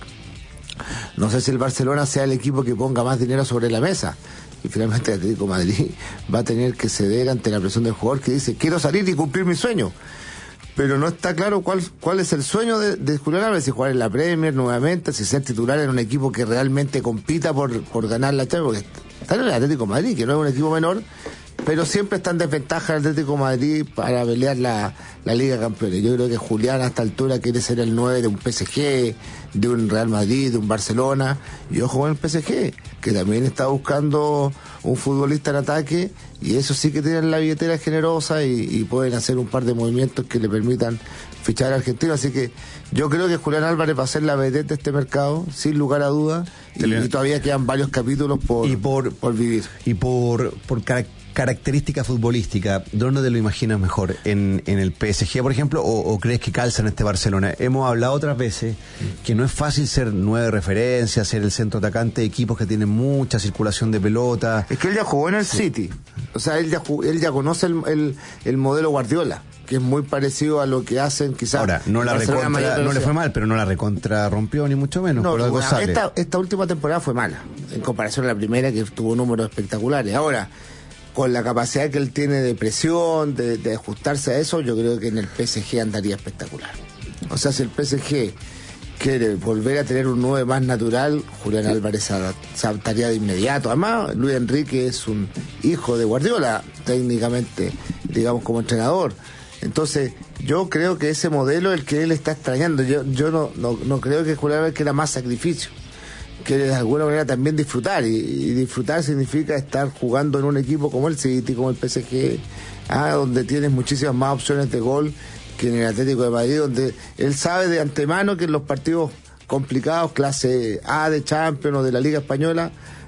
no sé si el Barcelona sea el equipo que ponga más dinero sobre la mesa. Y finalmente el Atlético de Madrid va a tener que ceder ante la presión del jugador que dice, quiero salir y cumplir mi sueño. Pero no está claro cuál es el sueño de Julián Álvarez, si jugar en la Premier nuevamente, si ser titular en un equipo que realmente compita por ganar la Champions, porque está en el Atlético de Madrid, que no es un equipo menor, pero siempre está en desventaja el Atlético de Madrid para pelear la Liga de Campeones. Yo creo que Julián a esta altura quiere ser el 9 de un PSG, de un Real Madrid, de un Barcelona, y ojo con el PSG, que también está buscando un futbolista en ataque, y eso sí que tienen la billetera generosa y pueden hacer un par de movimientos que le permitan fichar al argentino. Así que yo creo que Julián Álvarez va a ser la vedette de este mercado, sin lugar a dudas, y todavía quedan varios capítulos por vivir. Y por característica futbolística, ¿dónde te lo imaginas mejor? ¿En el PSG, por ejemplo, o crees que calza en este Barcelona? Hemos hablado otras veces que no es fácil ser 9 referencias, ser el centro atacante de equipos que tienen mucha circulación de pelota. Es que él ya jugó en el City, o sea, él ya conoce el modelo Guardiola, que es muy parecido a lo que hacen quizás. Ahora, no le fue mal, pero no la recontra rompió, ni mucho menos. No, por algo sale. Esta última temporada fue mala, en comparación a la primera, que tuvo números espectaculares. Ahora, con la capacidad que él tiene de presión, de ajustarse a eso, yo creo que en el PSG andaría espectacular. O sea, si el PSG quiere volver a tener un 9 más natural, Julián Álvarez se adaptaría de inmediato. Además, Luis Enrique es un hijo de Guardiola, técnicamente, digamos, como entrenador. Entonces, yo creo que ese modelo es el que él está extrañando. Yo no creo que Julián Álvarez quiera más sacrificio, quiere de alguna manera también disfrutar, y disfrutar significa estar jugando en un equipo como el City, como el PSG, donde tienes muchísimas más opciones de gol que en el Atlético de Madrid, donde él sabe de antemano que en los partidos complicados, clase A de Champions o de la Liga Española,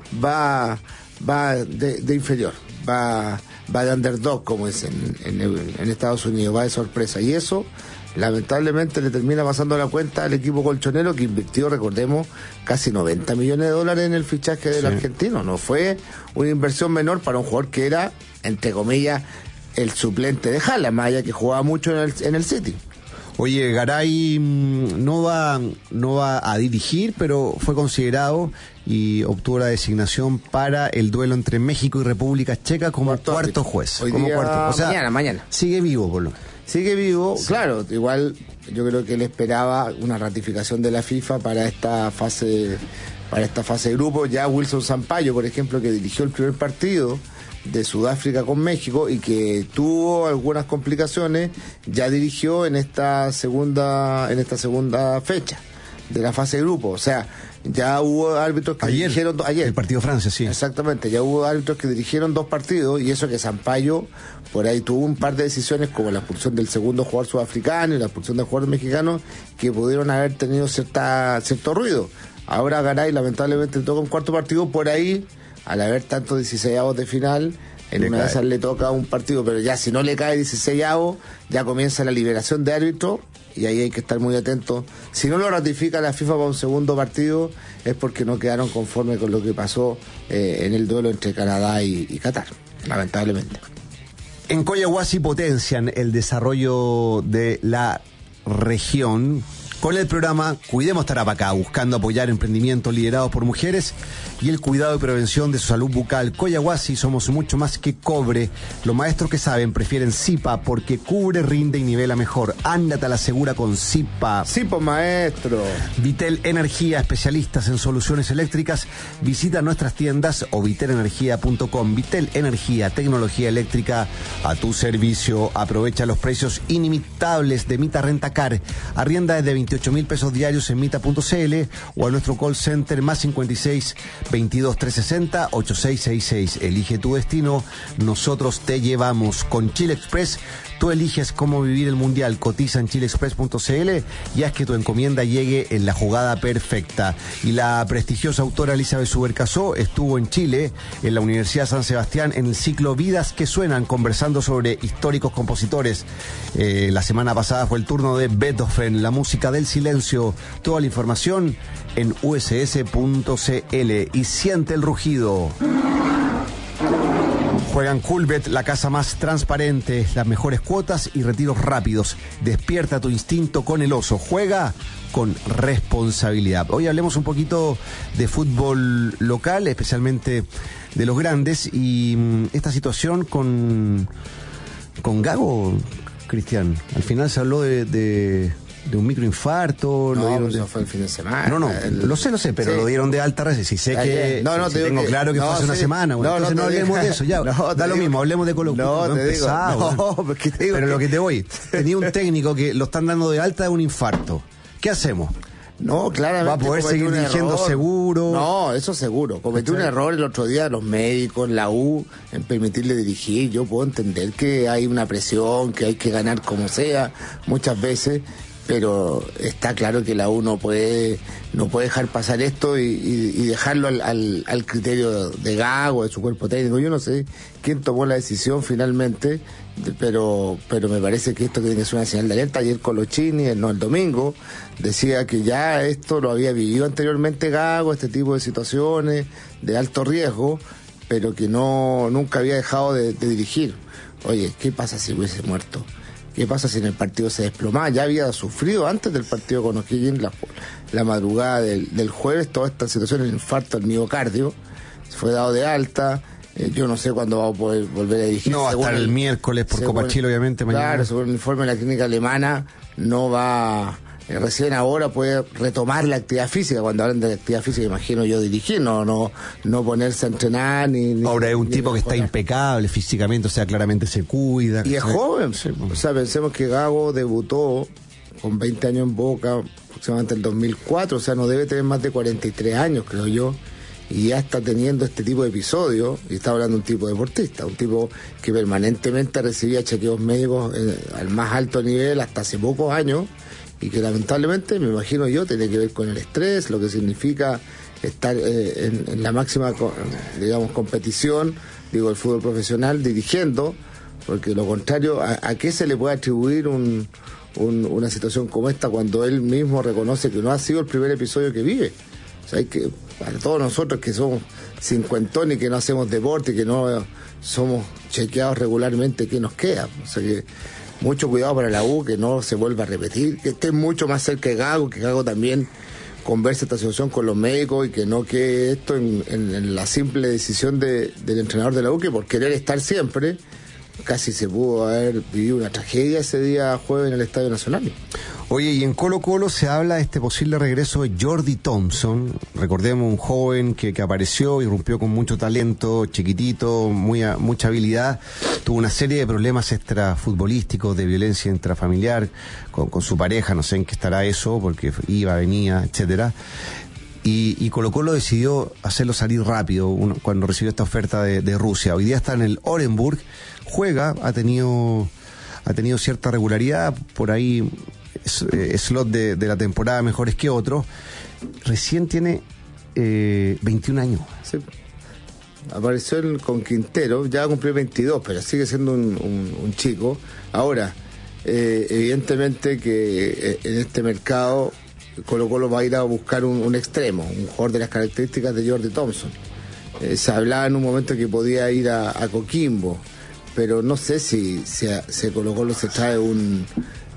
va de inferior, va de underdog, como es en Estados Unidos, va de sorpresa, y eso lamentablemente le termina pasando la cuenta al equipo colchonero, que invirtió, recordemos, casi 90 millones de dólares en el fichaje del argentino. No fue una inversión menor para un jugador que era, entre comillas, el suplente de Haaland, más allá que jugaba mucho en el City. Oye, Garay no va a dirigir, pero fue considerado y obtuvo la designación para el duelo entre México y República Checa como cuarto juez. Hoy día, o sea, mañana. Sigue vivo, por lo menos. Sigue vivo, sí. Claro, igual yo creo que él esperaba una ratificación de la FIFA para esta fase de grupo. Ya Wilson Sampaio, por ejemplo, que dirigió el primer partido de Sudáfrica con México y que tuvo algunas complicaciones, ya dirigió en esta segunda fecha de la fase de grupo. O sea, ya hubo árbitros que dirigieron ayer. El partido Francia, sí. Exactamente, ya hubo árbitros que dirigieron 2 partidos, y eso que Sampaio por ahí tuvo un par de decisiones, como la expulsión del segundo jugador sudafricano y la expulsión del jugador mexicano, que pudieron haber tenido cierto ruido. Ahora Garay lamentablemente le toca un cuarto partido, por ahí, al haber tantos 16avos de final, en una de esas le toca un partido, pero ya si no le cae 16avos, ya comienza la liberación de árbitros, y ahí hay que estar muy atentos. Si no lo ratifica la FIFA para un segundo partido, es porque no quedaron conformes con lo que pasó en el duelo entre Canadá y Qatar, lamentablemente. En Coyahuasi potencian el desarrollo de la región con el programa Cuidemos Tarapacá, buscando apoyar emprendimientos liderados por mujeres y el cuidado y prevención de su salud bucal. Coyahuasi, somos mucho más que cobre. Los maestros que saben prefieren Zipa porque cubre, rinde y nivela mejor. Ándate a la segura con Zipa. Zipa, maestro. Vitel Energía, especialistas en soluciones eléctricas. Visita nuestras tiendas o vitelenergia.com. Vitel Energía, tecnología eléctrica a tu servicio. Aprovecha los precios inimitables de Mita Rentacar. Arrienda desde 28 28.000 pesos diarios en mita.cl o a nuestro call center más 56 22 360 8666. Elige tu destino, nosotros te llevamos. Con Chile Express, tú eliges cómo vivir el Mundial. Cotiza en chileexpress.cl y haz que tu encomienda llegue en la jugada perfecta. Y la prestigiosa autora Elizabeth Subercasó estuvo en Chile, en la Universidad San Sebastián, en el ciclo Vidas que Suenan, conversando sobre históricos compositores. La semana pasada fue el turno de Beethoven, la música del silencio. Toda la información en uss.cl. Y siente el rugido. Juegan Coolbet, la casa más transparente, las mejores cuotas y retiros rápidos. Despierta tu instinto con el oso. Juega con responsabilidad. Hoy hablemos un poquito de fútbol local, especialmente de los grandes, y esta situación con Gago, Cristian. Al final se habló de un microinfarto. No, lo dieron eso fue el fin de semana. No, lo sé, pero sí, lo dieron de alta red. Si sé que tengo claro que fue hace una semana. Bueno, entonces no hablemos de eso, ya. Da lo mismo, hablemos de Colo-Colo. Pero lo que te voy, tenía un técnico que lo están dando de alta de un infarto. ¿Qué hacemos? No, claramente. ¿Va a poder seguir dirigiendo seguro? No, eso seguro. Cometió un error el otro día los médicos, la U, en permitirle dirigir. Yo puedo entender que hay una presión, que hay que ganar como sea, muchas veces, pero está claro que la U no puede dejar pasar esto y dejarlo al criterio de Gago, de su cuerpo técnico. Yo no sé quién tomó la decisión finalmente, pero me parece que esto tiene que ser una señal de alerta. Ayer Colochini, el domingo, decía que ya esto lo había vivido anteriormente Gago, este tipo de situaciones de alto riesgo, pero que nunca había dejado de dirigir. Oye, ¿qué pasa si hubiese muerto? ¿Qué pasa si en el partido se desplomaba? Ya había sufrido antes del partido con O'Higgins, la madrugada del jueves, toda esta situación, el infarto al miocardio. Fue dado de alta. Yo no sé cuándo va a poder volver a dirigir. No, hasta el miércoles por Copa Chile, obviamente. Mañana. Claro, según el informe de la clínica alemana, no va... recién ahora puede retomar la actividad física. Cuando hablan de actividad física, imagino yo dirigir, no ponerse a entrenar ni ahora es un tipo que está impecable físicamente, o sea, claramente se cuida. Y es joven, o sea, pensemos que Gago debutó con 20 años en Boca, aproximadamente el 2004, o sea, no debe tener más de 43 años, creo yo, y ya está teniendo este tipo de episodios, y está hablando de un tipo deportista, un tipo que permanentemente recibía chequeos médicos al más alto nivel hasta hace pocos años, y que lamentablemente, me imagino yo, tiene que ver con el estrés, lo que significa estar en la máxima, digamos, competición, el fútbol profesional, dirigiendo, porque lo contrario, ¿a qué se le puede atribuir una situación como esta cuando él mismo reconoce que no ha sido el primer episodio que vive? O sea, hay que, para todos nosotros que somos cincuentones y que no hacemos deporte y que no somos chequeados regularmente, ¿qué nos queda? O sea que mucho cuidado para la U, que no se vuelva a repetir, que esté mucho más cerca de Gago, que Gago también converse esta situación con los médicos y que no quede esto en la simple decisión del entrenador de la U, que por querer estar siempre, casi se pudo haber vivido una tragedia ese día jueves en el Estadio Nacional. Oye, y en Colo-Colo se habla de este posible regreso de Jordi Thompson. Recordemos, un joven que apareció, irrumpió con mucho talento, chiquitito, mucha habilidad. Tuvo una serie de problemas extrafutbolísticos, de violencia intrafamiliar, con su pareja, no sé en qué estará eso, porque iba, venía, etcétera. Y Colo-Colo decidió hacerlo salir rápido cuando recibió esta oferta de Rusia. Hoy día está en el Orenburg, juega, ha tenido cierta regularidad, por ahí slot de la temporada mejores que otros. Recién tiene 21 años. Sí. Apareció con Quintero, ya va a cumplir 22, pero sigue siendo un chico. Ahora, evidentemente que en este mercado Colo-Colo va a ir a buscar un extremo, un jugador de las características de Jordi Thompson. Se hablaba en un momento que podía ir a Coquimbo, pero no sé si Colo-Colo se trae un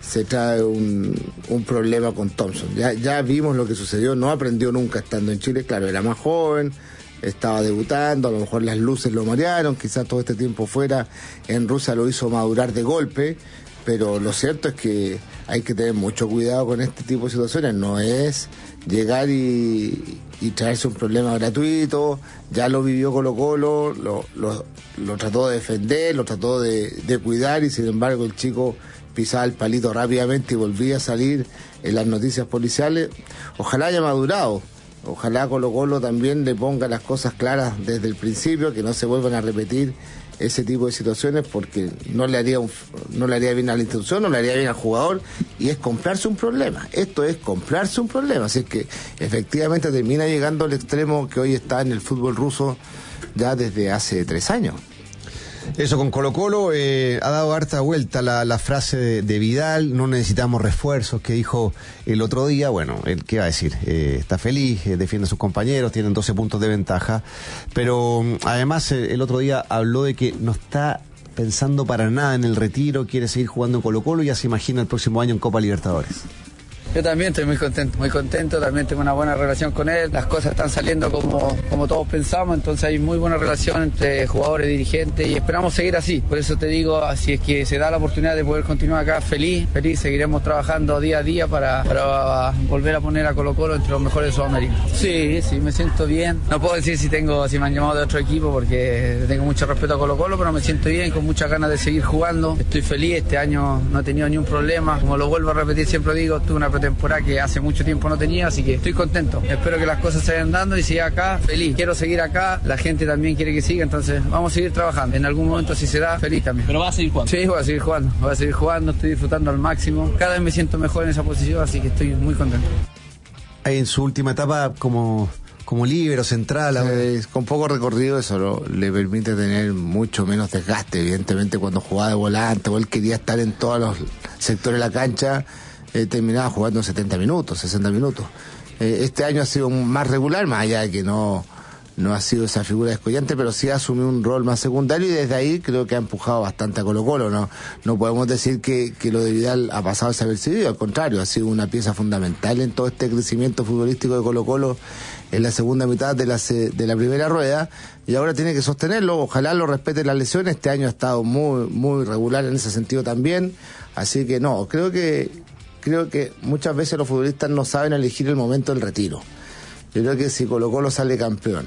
problema con Thompson. Ya vimos lo que sucedió, no aprendió nunca estando en Chile, claro, era más joven, estaba debutando, a lo mejor las luces lo marearon, quizás todo este tiempo fuera en Rusia lo hizo madurar de golpe, pero lo cierto es que hay que tener mucho cuidado con este tipo de situaciones, no es llegar y traerse un problema gratuito. Ya lo vivió Colo-Colo, lo trató de defender, lo trató de cuidar, y sin embargo el chico pisaba el palito rápidamente y volvía a salir en las noticias policiales. Ojalá haya madurado. Ojalá Colo-Colo también le ponga las cosas claras desde el principio, que no se vuelvan a repetir ese tipo de situaciones, porque no le haría bien a la institución, no le haría bien al jugador, y es comprarse un problema. Esto es comprarse un problema. Así es que efectivamente termina llegando al extremo que hoy está en el fútbol ruso ya desde hace 3 años. Eso con Colo-Colo, ha dado harta vuelta la frase de Vidal, no necesitamos refuerzos, que dijo el otro día. Bueno, ¿qué va a decir? Está feliz, defiende a sus compañeros, tienen 12 puntos de ventaja, pero además el otro día habló de que no está pensando para nada en el retiro, quiere seguir jugando en Colo-Colo y ya se imagina el próximo año en Copa Libertadores. Yo también estoy muy contento, también tengo una buena relación con él, las cosas están saliendo como todos pensamos, entonces hay muy buena relación entre jugadores y dirigentes y esperamos seguir así. Por eso te digo, si es que se da la oportunidad de poder continuar acá, feliz, seguiremos trabajando día a día para volver a poner a Colo-Colo entre los mejores de Sudamérica. Sí, me siento bien. No puedo decir si me han llamado de otro equipo porque tengo mucho respeto a Colo-Colo, pero me siento bien, con muchas ganas de seguir jugando. Estoy feliz, este año no he tenido ni un problema, como lo vuelvo a repetir, siempre digo, tuve una temporada que hace mucho tiempo no tenía, así que estoy contento. Espero que las cosas se vayan dando y siga acá, feliz. Quiero seguir acá, la gente también quiere que siga, entonces vamos a seguir trabajando. En algún momento si se da, feliz también. ¿Pero vas a seguir jugando? Sí, voy a seguir jugando, estoy disfrutando al máximo. Cada vez me siento mejor en esa posición, así que estoy muy contento. En su última etapa como líbero central. Con poco recorrido eso le permite tener mucho menos desgaste. Evidentemente cuando jugaba de volante o él quería estar en todos los sectores de la cancha, terminaba jugando 70 minutos, 60 minutos. Este año ha sido más regular, más allá de que no ha sido esa figura descollante, pero sí ha asumido un rol más secundario y desde ahí creo que ha empujado bastante a Colo-Colo. No podemos decir que lo de Vidal ha pasado desapercibido, al contrario, ha sido una pieza fundamental en todo este crecimiento futbolístico de Colo-Colo en la segunda mitad de la primera rueda, y ahora tiene que sostenerlo. Ojalá lo respete las lesiones. Este año ha estado muy, muy regular en ese sentido también, así que creo que muchas veces los futbolistas no saben elegir el momento del retiro. Yo creo que si Colo-Colo sale campeón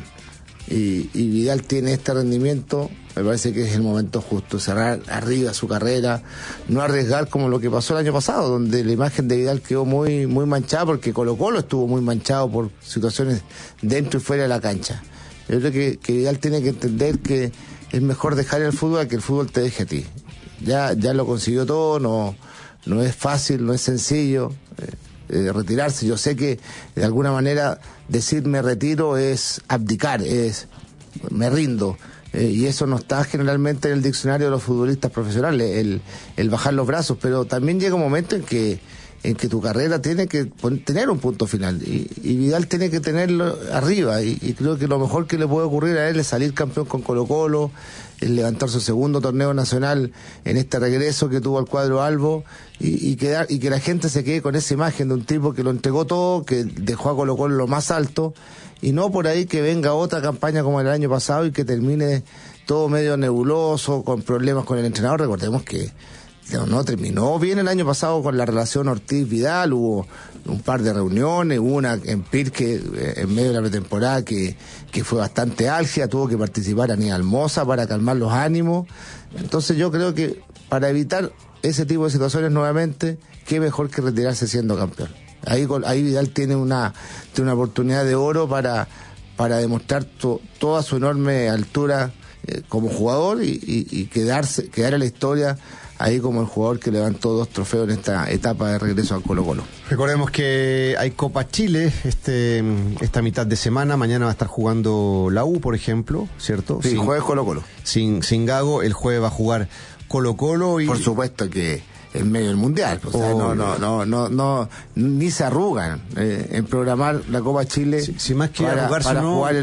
y Vidal tiene este rendimiento, me parece que es el momento justo, cerrar arriba su carrera, no arriesgar como lo que pasó el año pasado, donde la imagen de Vidal quedó muy, muy manchada, porque Colo-Colo estuvo muy manchado por situaciones dentro y fuera de la cancha. Yo creo que Vidal tiene que entender que es mejor dejar el fútbol a que el fútbol te deje a ti. Ya lo consiguió todo, no es fácil, no es sencillo retirarse. Yo sé que de alguna manera decir me retiro es abdicar, es me rindo, y eso no está generalmente en el diccionario de los futbolistas profesionales, el bajar los brazos, pero también llega un momento en que tu carrera tiene que tener un punto final, y Vidal tiene que tenerlo arriba, y creo que lo mejor que le puede ocurrir a él es salir campeón con Colo-Colo, el levantar su segundo torneo nacional en este regreso que tuvo al cuadro albo, y que la gente se quede con esa imagen de un tipo que lo entregó todo, que dejó a Colo-Colo lo más alto, y no por ahí que venga otra campaña como el año pasado y que termine todo medio nebuloso, con problemas con el entrenador. Recordemos que no terminó bien el año pasado con la relación Ortiz-Vidal, hubo un par de reuniones, hubo una en Pirque en medio de la pretemporada que fue bastante álgida, tuvo que participar Aníbal Mosa para calmar los ánimos. Entonces yo creo que para evitar ese tipo de situaciones nuevamente, qué mejor que retirarse siendo campeón. Ahí Vidal tiene una oportunidad de oro para demostrar toda su enorme altura como jugador y quedar en la historia ahí como el jugador que levantó 2 trofeos en esta etapa de regreso a Colo-Colo. Recordemos que hay Copa Chile esta mitad de semana. Mañana va a estar jugando la U, por ejemplo, ¿cierto? Sí, jueves Colo-Colo. Sin Gago, el jueves va a jugar Colo-Colo y... Por supuesto que en medio del Mundial, o sea, no, ni se arrugan en programar la Copa Chile. Si más que arrugarse para no, jugar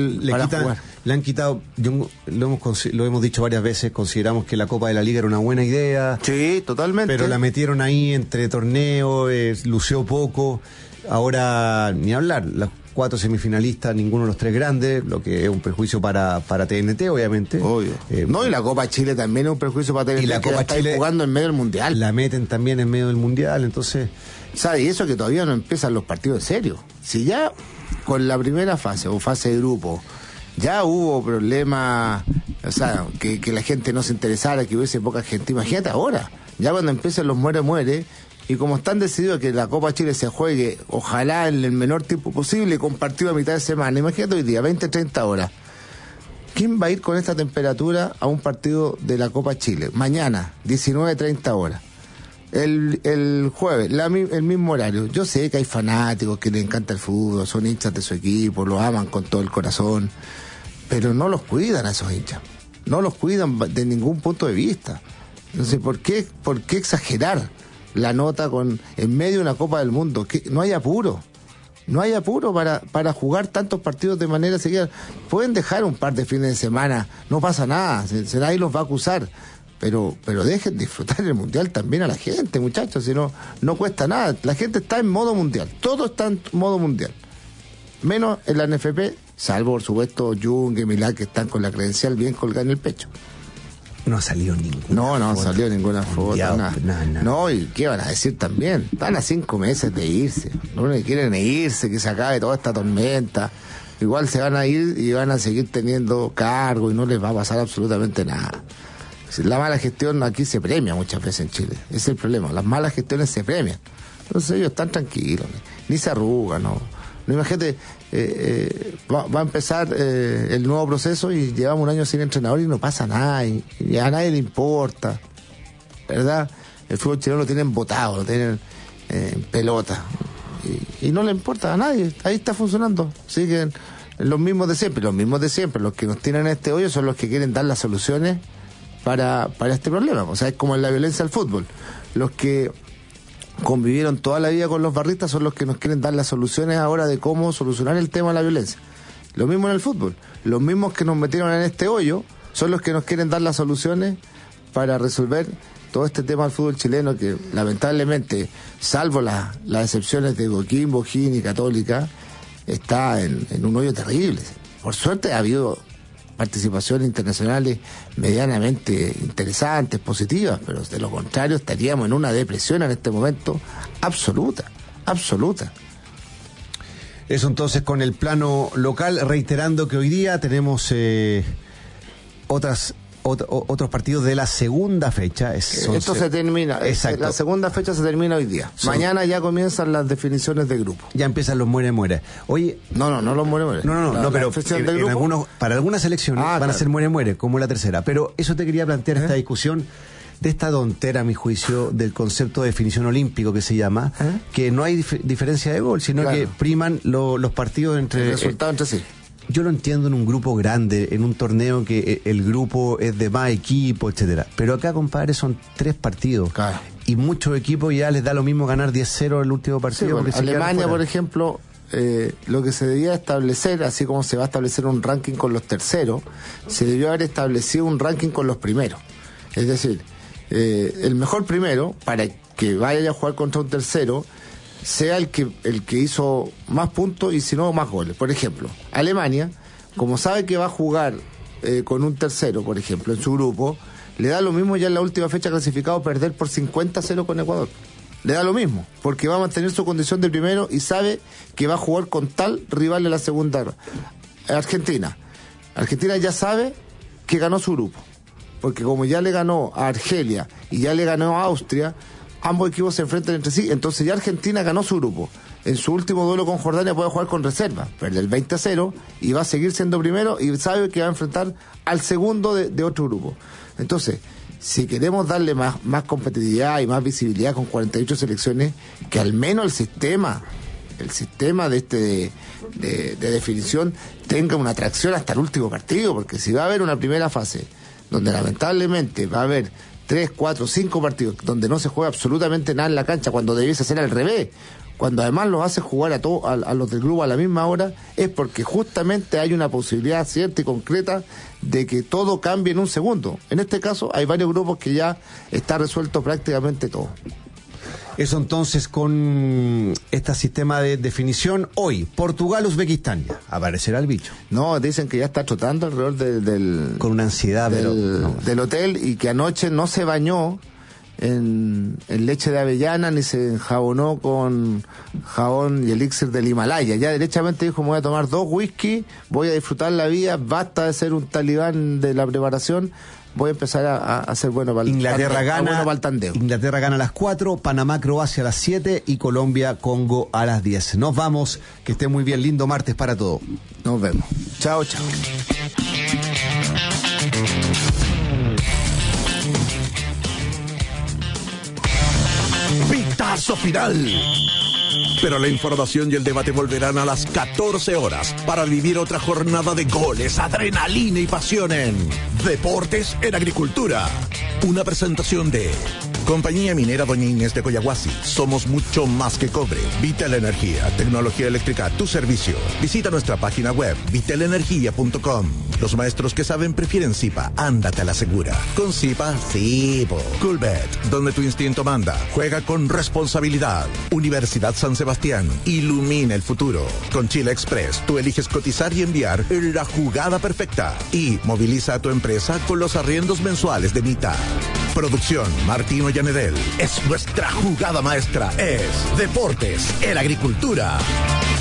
le han quitado, lo hemos dicho varias veces, consideramos que la Copa de la Liga era una buena idea. Sí, totalmente. Pero la metieron ahí entre torneos, lució poco. Ahora, ni hablar, las 4 semifinalistas, ninguno de los 3 grandes, lo que es un perjuicio para TNT, obviamente. Obvio. Y la Copa Chile también es un perjuicio para TNT, y la Copa Chile jugando en medio del Mundial. La meten también en medio del Mundial, entonces... ¿Sabes? Y eso que todavía no empiezan los partidos en serio. Si ya con la primera fase o fase de grupo ya hubo problemas, o sea, que la gente no se interesara, que hubiese poca gente, imagínate ahora, ya cuando empiezan los muere, Y como están decididos que la Copa Chile se juegue, ojalá en el menor tiempo posible, con partido a mitad de semana, imagínate hoy día, 20-30 horas. ¿Quién va a ir con esta temperatura a un partido de la Copa Chile? Mañana, 19-30 horas. El jueves, el mismo horario. Yo sé que hay fanáticos que les encanta el fútbol, son hinchas de su equipo, lo aman con todo el corazón, pero no los cuidan a esos hinchas. No los cuidan de ningún punto de vista. Entonces, ¿por qué exagerar la nota en medio de una Copa del Mundo? Que no hay apuro. No hay apuro para jugar tantos partidos de manera seguida. Pueden dejar un par de fines de semana, no pasa nada, nadie los va a acusar. Pero dejen disfrutar el Mundial también a la gente, muchachos, si no cuesta nada. La gente está en modo mundial, todo está en modo mundial. Menos en la NFP, salvo por supuesto Jung y Milán, que están con la credencial bien colgada en el pecho. No ha salido ninguna No ha salido ninguna foto, nada. No, y qué van a decir también, están a 5 meses de irse, no quieren irse, que se acabe toda esta tormenta. Igual se van a ir y van a seguir teniendo cargo y no les va a pasar absolutamente nada. La mala gestión aquí se premia muchas veces en Chile, ese es el problema, las malas gestiones se premian. Entonces ellos están tranquilos, ni se arrugan, no imagínate, va a empezar el nuevo proceso y llevamos un año sin entrenador y no pasa nada, y a nadie le importa, ¿verdad? El fútbol chileno lo tienen botado, lo tienen en pelota, y no le importa a nadie, ahí está funcionando, siguen los mismos de siempre, los que nos tienen en este hoyo son los que quieren dar las soluciones para este problema. O sea, es como en la violencia al fútbol. Los que convivieron toda la vida con los barristas son los que nos quieren dar las soluciones ahora de cómo solucionar el tema de la violencia. Lo mismo en el fútbol. Los mismos que nos metieron en este hoyo son los que nos quieren dar las soluciones para resolver todo este tema del fútbol chileno, que lamentablemente, salvo las excepciones de Coquimbo, O'Higgins y Católica, está en un hoyo terrible. Por suerte ha habido participaciones internacionales medianamente interesantes, positivas, pero de lo contrario estaríamos en una depresión en este momento absoluta. Eso entonces con el plano local, reiterando que hoy día tenemos otros partidos de la segunda fecha. Esto se termina. Exacto. La segunda fecha se termina hoy día. Mañana ya comienzan las definiciones de grupo. Ya empiezan los muere-muere. Oye, no los muere-muere. No, pero para algunas selecciones van a ser muere-muere, como la tercera. Pero eso te quería plantear, esta discusión de esta tontera, a mi juicio, del concepto de definición olímpico que se llama, que no hay diferencia de gol, sino que priman los partidos entre... El resultado entre sí. Yo lo entiendo en un grupo grande, en un torneo que el grupo es de más equipos, etcétera. Pero acá, compadre, son 3 partidos. Claro. Y muchos equipos ya les da lo mismo ganar 10-0 el último partido. Sí, Alemania, por ejemplo, lo que se debía establecer, así como se va a establecer un ranking con los terceros, se debió haber establecido un ranking con los primeros. Es decir, el mejor primero, para que vaya a jugar contra un tercero, sea el que hizo más puntos y si no más goles. Por ejemplo, Alemania, como sabe que va a jugar con un tercero, por ejemplo, en su grupo, le da lo mismo ya en la última fecha clasificado perder por 50-0 con Ecuador. Le da lo mismo, porque va a mantener su condición de primero y sabe que va a jugar con tal rival en la segunda. Argentina ya sabe que ganó su grupo, porque como ya le ganó a Argelia y ya le ganó a Austria, ambos equipos se enfrentan entre sí, entonces ya Argentina ganó su grupo. En su último duelo con Jordania puede jugar con reserva, perder 20-0 y va a seguir siendo primero y sabe que va a enfrentar al segundo de otro grupo. Entonces, si queremos darle más competitividad y más visibilidad con 48 selecciones, que al menos el sistema de definición tenga una atracción hasta el último partido, porque si va a haber una primera fase donde lamentablemente va a haber 3, 4, 5 partidos donde no se juega absolutamente nada en la cancha, cuando debiese ser al revés, cuando además los hace jugar a los del grupo a la misma hora, es porque justamente hay una posibilidad cierta y concreta de que todo cambie en un segundo. En este caso hay varios grupos que ya está resuelto prácticamente todo. Eso entonces con este sistema de definición. Hoy, Portugal-Uzbekistán. Aparecerá el bicho. No, dicen que ya está trotando alrededor con una ansiedad del hotel, y que anoche no se bañó en leche de avellana ni se enjabonó con jabón y elixir del Himalaya. Ya derechamente dijo: me voy a tomar 2 whisky, voy a disfrutar la vida, basta de ser un talibán de la preparación, voy a empezar a ser bueno para Inglaterra gana para el tandeo. Inglaterra gana a las 4, Panamá, Croacia a las 7 y Colombia, Congo a las 10. Nos vamos, que esté muy bien, lindo martes para todo. Nos vemos. Chao, chao. Pitazo final. Pero la información y el debate volverán a las 14 horas para vivir otra jornada de goles, adrenalina y pasión en Deportes en Agricultura. Una presentación de Compañía Minera Doña Inés de Coyahuasi. Somos mucho más que cobre. Vitel Energía, tecnología eléctrica a tu servicio. Visita nuestra página web vitelenergia.com. Los maestros que saben prefieren Zipa. Ándate a la segura. Con Zipa, sí, po. Coolbet, donde tu instinto manda. Juega con responsabilidad. Universidad San Sebastián. Ilumina el futuro. Con Chile Express, tú eliges cotizar y enviar la jugada perfecta. Y moviliza a tu empresa con los arriendos mensuales de mitad. Producción Martino Llanedel. Es nuestra jugada maestra. Es Deportes en Agricultura.